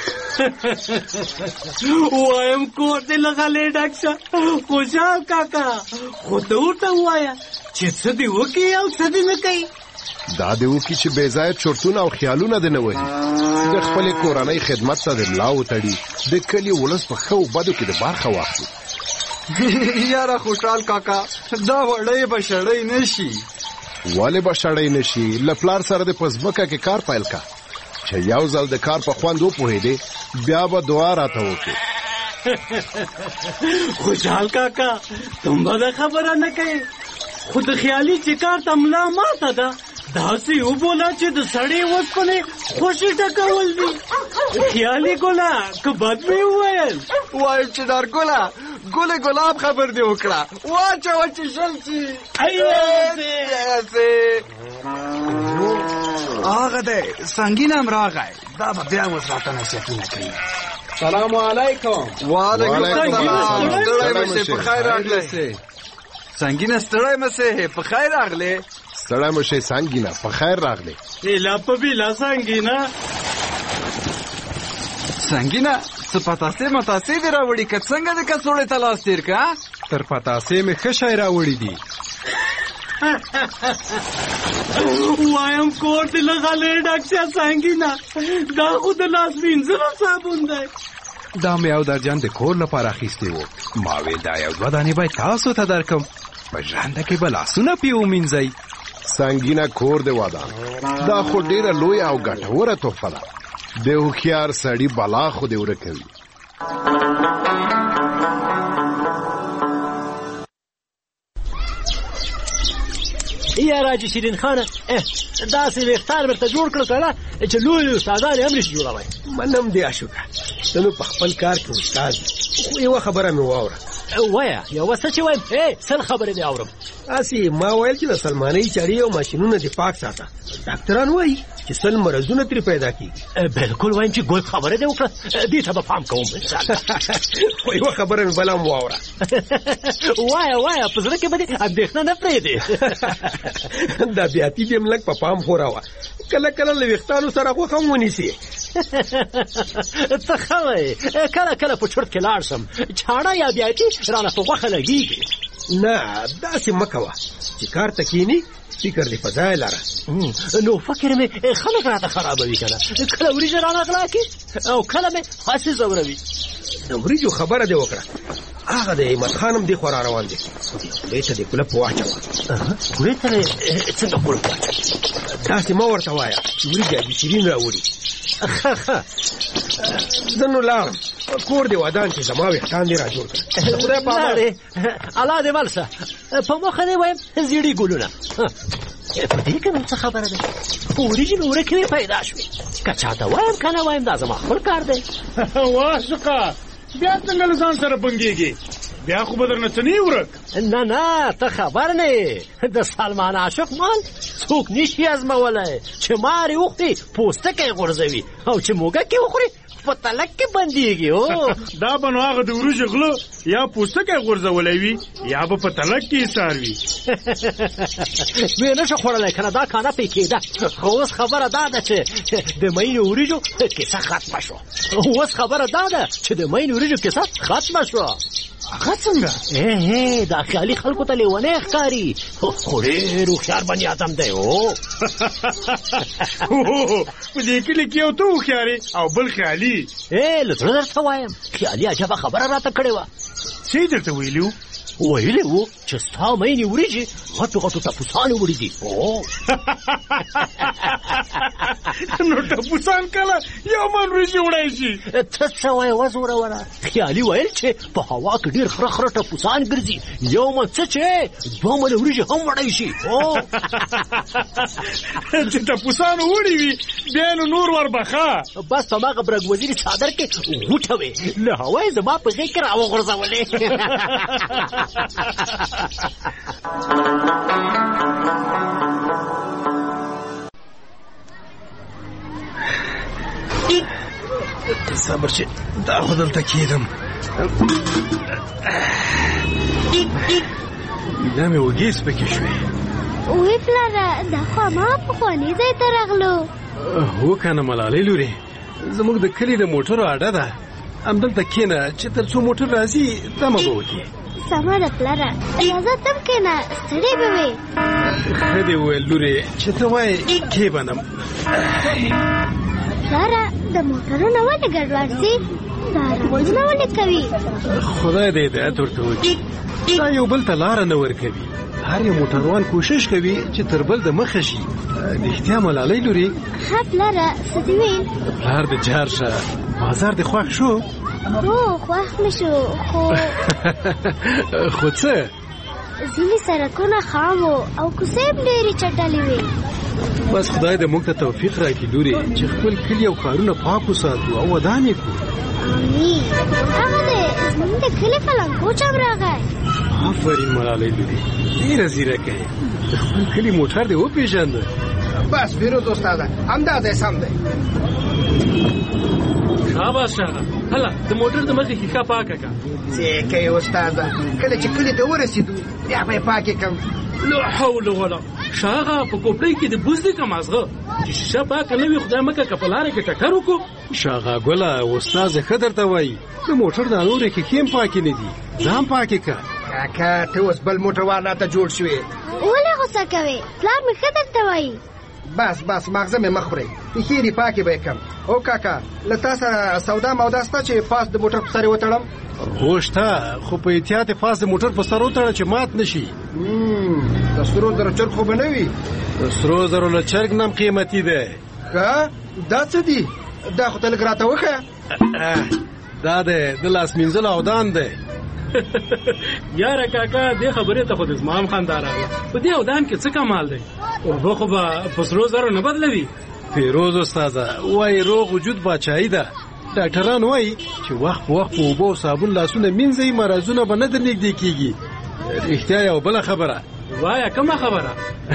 Speaker 11: وایم کور دې لغلې ډک شه خوشحال کاکا خو ته ورته ووایه چې څه دې وکړي او څه دې نه کوي
Speaker 12: دا دې وکړي چې بې ځایه چرتونه او خیالونه دې نه وهي د خپلې کورنۍ خدمت ته د ملا وتړي د کلي ولس په ښه او بدو کې د برخه واخلي
Speaker 14: یاره خوشحال کاکا دا وړی به شړی نه شي
Speaker 12: ولې به شړی نه شي له پلار سره د په ځمکه کې کار پیل که چې یو ځل د کار په خوند وپوهېدې بیا به دعا راته وکړې
Speaker 11: خوشحال کاکا تم به دا خبره نه کوې خو د خیالي چې کار ته ملا ماته ده داسې وبوله چې د سړې اوسپنې خوشې ټکول دي خیالي ګله که بد مې وویل
Speaker 14: وایم چې نارګله ګلې ګلاب خبر دې وکړه واچوه چې شل شي هغه دی سنګین هم راغی دا به بیا اوس راته نصیحتونه کوي
Speaker 4: سلام علیکم
Speaker 14: وعلیکم السلام ستړی مشې په خیر راغلی سنګینه ستړی مشې په خیر راغلی
Speaker 12: ستړی مشې سنګینه په خیر راغلی
Speaker 11: ایلا په بیلا سنګینه
Speaker 14: سنګینه څه پتاسې متاسې دې راوړي که څنګه د کڅوړې ته لاس تېر که
Speaker 9: تر پتاسې مې ښه شی راوړي دي
Speaker 11: وایم کور دې له غلې ډک شه سنګینه دا خو د لاس وینځلو صابون دی
Speaker 9: دا مې او درجان د کور لپاره اخیستی و ما ویل دا یو دوه دانې باید تاسو ته درکم په ژرنده کې به لاسونه پې ومینځئ
Speaker 12: سنګینه کور دې ودان دا خو ډېره لویه او ګټوره تحفه ده د هوښیار سړي بلا خو دې ورکوي
Speaker 11: یا راجي شیرین خانه داسې ویښتان ورته جوړ کړه که نه چې لوی استادان یې هم نشي جوړوی
Speaker 3: منم دې اشوکه ته نو په خپل کار کې استاد خو یوه خبره مې واوره
Speaker 11: وایه یوه څه چې وایم سل خبرې مې اورم
Speaker 3: اسی ما ویل چې د سلمانۍ چړې او ماشینونه دې پاک ساته. ډاکټران وایي چې سل مرضونه ترې پیدا کېږي.
Speaker 11: بالکل وایم چې ګل خبره دې وکړه، دې ته به پام کوم.
Speaker 3: خو یوه خبره مې بله هم واوره.
Speaker 11: وایه په زړه کې به دې اندېښنه نه پرېږدې.
Speaker 3: دا بیاتي دې هم لږ په پام خوراوه، کله کله له ویښتانو سره غوښه هم ونیسي.
Speaker 11: ته ښه وایې، کله کله په چرت کې لاړ شم، چاړه یا بیاتي رانه په غوښه لګېږي.
Speaker 3: نه داسې مه کوه چې کار ته کښېني فکر دې په ځای لره.
Speaker 11: نو فکر مې خلک راته خرابوي که نه، کله وریجې رانه غلا کړي او کله مې هسې ځوروي.
Speaker 3: د وریجو خبره دې وکړه، هغه د احمد خان هم دې خورا روان دی. خولې ته دې کولپ واچوه.
Speaker 11: خولې ته مې څنګه کولپ واچوه؟
Speaker 3: داسې مه ورته وایه چې وریجې حاجي شیرین راوړي. زه نو لاړم، کور دې ودان چې زما ویښتان دې را جوړ کړه. خدای په امان.
Speaker 11: الله دې مل شه. په مخه دې وایم زیړي ګلونه. په دې کې نو څه خبره ده؟ په وریجې مې ورکې مې پیدا شوې، که چاته وایم که نه وایم دا زما خپل کار دی.
Speaker 16: واشقه بیا څنګه له ځان سره بنګېږي؟ بیا خو به درنه څه نه ورک.
Speaker 11: نه ته خبر نه یې، د سلمان عاشق مال څوک نشي ازمولی چې مارې وخوري پوستکی غورځوي او چې موږکې وخوري په تلک کې بندېږي.
Speaker 16: دا به نو هغه د وریجې غله یا پوستکی غورځولی وي یا به په تلک کې ایسار وي.
Speaker 11: ویې نه شو خوړلی که نه دا کانه پې کېده. خو اوس خبره دا ده چې د مینې وریجو کیسه ختمه شوه. اوس خبره دا ده چې د مینې وریجو کیسه ختمه شوه.
Speaker 16: هغه څنګه؟
Speaker 11: دا خیالي خلکو ته لیونی ښکاري، خو ډېر هوښیار بني آدم دی.
Speaker 16: په دې کلي کې یو ته هوښیارې او بل خیالي.
Speaker 11: له زړه درته وایم خیالي عجبه خبره راته کړې وه.
Speaker 16: څه درته ویلي وو؟
Speaker 11: ویلې وو چې ستا مینې وریجې غټو غټو ټپوسانې وړي دي.
Speaker 16: نو ټپوسان کله یو من وریجې وړی شي؟
Speaker 11: ته څه وایې وزوروره؟ خیالي ویل چې په هوا کې ډېر خره خره ټپوسان ګرځي، یو من څه چې 2 منه وریجې هم وړی شي.
Speaker 16: چې ټپوسانو وړي وي بیا نو نور وربخه.
Speaker 11: بس په مغه برګ وزیري څادر کې غوټه وې، له هوا یې زما په غېږ کې راوغورځولې.
Speaker 3: صبر چې دا خو دلته کېدم. دا مې وږې سپکې شوې.
Speaker 10: وی پلاره دا خو ما پخواني ځای ته راغلو.
Speaker 3: هو که نه ملالۍ لورې، زموږ د کلي د موټرو اډه ده، همدلته کښېنه چې تر څو موټر راځي دمه به وکړي.
Speaker 10: سمه ده پلاره، اجازه تم کښېنه، ستړی به وې.
Speaker 3: ښه دې وویل لورې چې ته وایې کښېبنم.
Speaker 10: پلاره د موټرونه ولې ګډوډ دي؟ دا رغوزونه ولې کوي؟
Speaker 3: خدای دې هدایت ورته وکړي. دا یو بل ته لاره نه ورکوي. هر یو موټروان کوشش کوي چې تر بل د مخه شي. رښتیا ملالۍ لورې؟
Speaker 10: ښه پلاره څه دې ویل؟
Speaker 3: پلار دې جار شه، بازار دې خوښ شو؟
Speaker 10: هو خوښ مې شو،
Speaker 3: خو څه؟
Speaker 10: ځینې سړکونه خام وو او کوڅې هم ډېرې چټلې وې.
Speaker 3: بس خدای دې موږ ته توفیق راکړي لورې چې خپل کلي او ښارونه پاک وساتو او ودان یې کړو.
Speaker 10: امین. هغه دی زموږ د کلي فلنګوچ هم راغی.
Speaker 3: آفرین ملالۍ لورې، ډېره ځیرکه یې. د خپل کلي موټر دې وپېژانده.
Speaker 13: بس فیروز استاده همدا ځای سم دی.
Speaker 16: شاباس شاغه، هله د موټر د مخې ښیښه پاکه کړه.
Speaker 13: څه کوې استاده، کله چې کلي ته ورسېدو بیا به یې پاکې کړم.
Speaker 16: لا حول ولا شاغه په کوپړۍ کې د بوزدې که مازغه چې شیشه پاکه نه وي خدای مکه که په لاره کې ټکر وکړو.
Speaker 3: شاغه ګله استازه ښه درته وایي د موټر دا نورې ښیښې هم پاکې نه دي، ځان پاکې کړه.
Speaker 13: کاکا ته اوس بل موټروان راته جوړ شوې.
Speaker 10: ولې غوسه کوې؟ پلار مې ښه درته وایي.
Speaker 13: بس ماغزه مې مه خورئ، ښیښې دې پاکې به یې کړم. او کاکا له تا سره سودا مودا شته چې پاس د موټر په سر یې وتړم؟
Speaker 3: هو شته، خو په احتیاط یې پاس د موټر په سر وتړه چې مات نه شي.
Speaker 13: د سرو زرو چرګ خو به نه وي؟
Speaker 3: د سرو زرو له چرګ نه هم قیمتي دی.
Speaker 13: که دا څه دي؟ دا خو ته لږ راته وښیه.
Speaker 3: دا دی د لاس مینځلو اودان دی.
Speaker 16: یاره کاکا دې خبرې ته خو د زما هم خندا راغله. په دې اودان کې څه کمال دی؟ اوبه خو به په سرو زرو نه بدلوي.
Speaker 3: فیروز استاده وایي روغ وجود باچایي ده. ډاکټران وایي چې وخت په وخت په اوبو او صابون لاسونه مینځئ، مرضونه به نه در نږدې کېږي. رښتیا یو بله خبره،
Speaker 16: وایا کومه خبره؟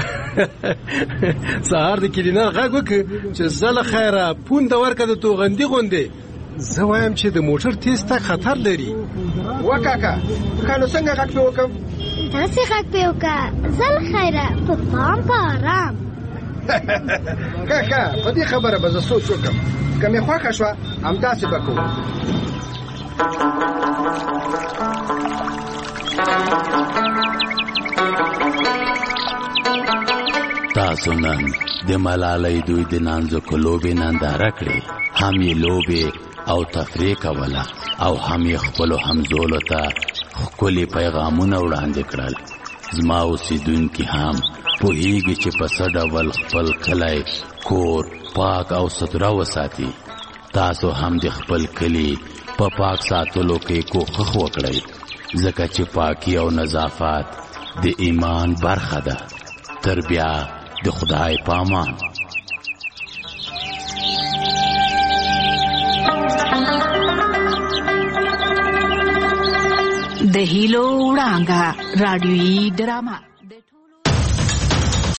Speaker 3: سهار د کلینر غږ وکړ چې زله خیره پونده ورکه د توغندي غوندې. زه وایم چې د موټر تیز تګ خطر لري.
Speaker 13: وکاکا کانو څنګه غږ په وکم؟
Speaker 10: داسې غږ په وکا زله خیره په پام په آرام.
Speaker 13: کاکا په دې خبره به زه سوچ وکم. که مې خوښه شوه همداسې به کوو.
Speaker 7: تاسو نن د ملالۍ دوی د نانځکو لوبې ننداره کړې. هم یې لوبې او تفریح کوله او هم یې خپلو همزولو ته ښکلي پیغامونه وړاندې کړل. زما اوسیدونکي هم پوهیږي چې په څه ډول خپل کلی کور پاک او سوتره وساتي. تاسو هم د خپل کلي په پاک ساتلو کې کوښښ وکړئ، ځکه چې پاکي او نظافت د ایمان برخه ده. تر بیا د خدای په امان.
Speaker 6: د هیلو وړانګه رادیویي ډرامه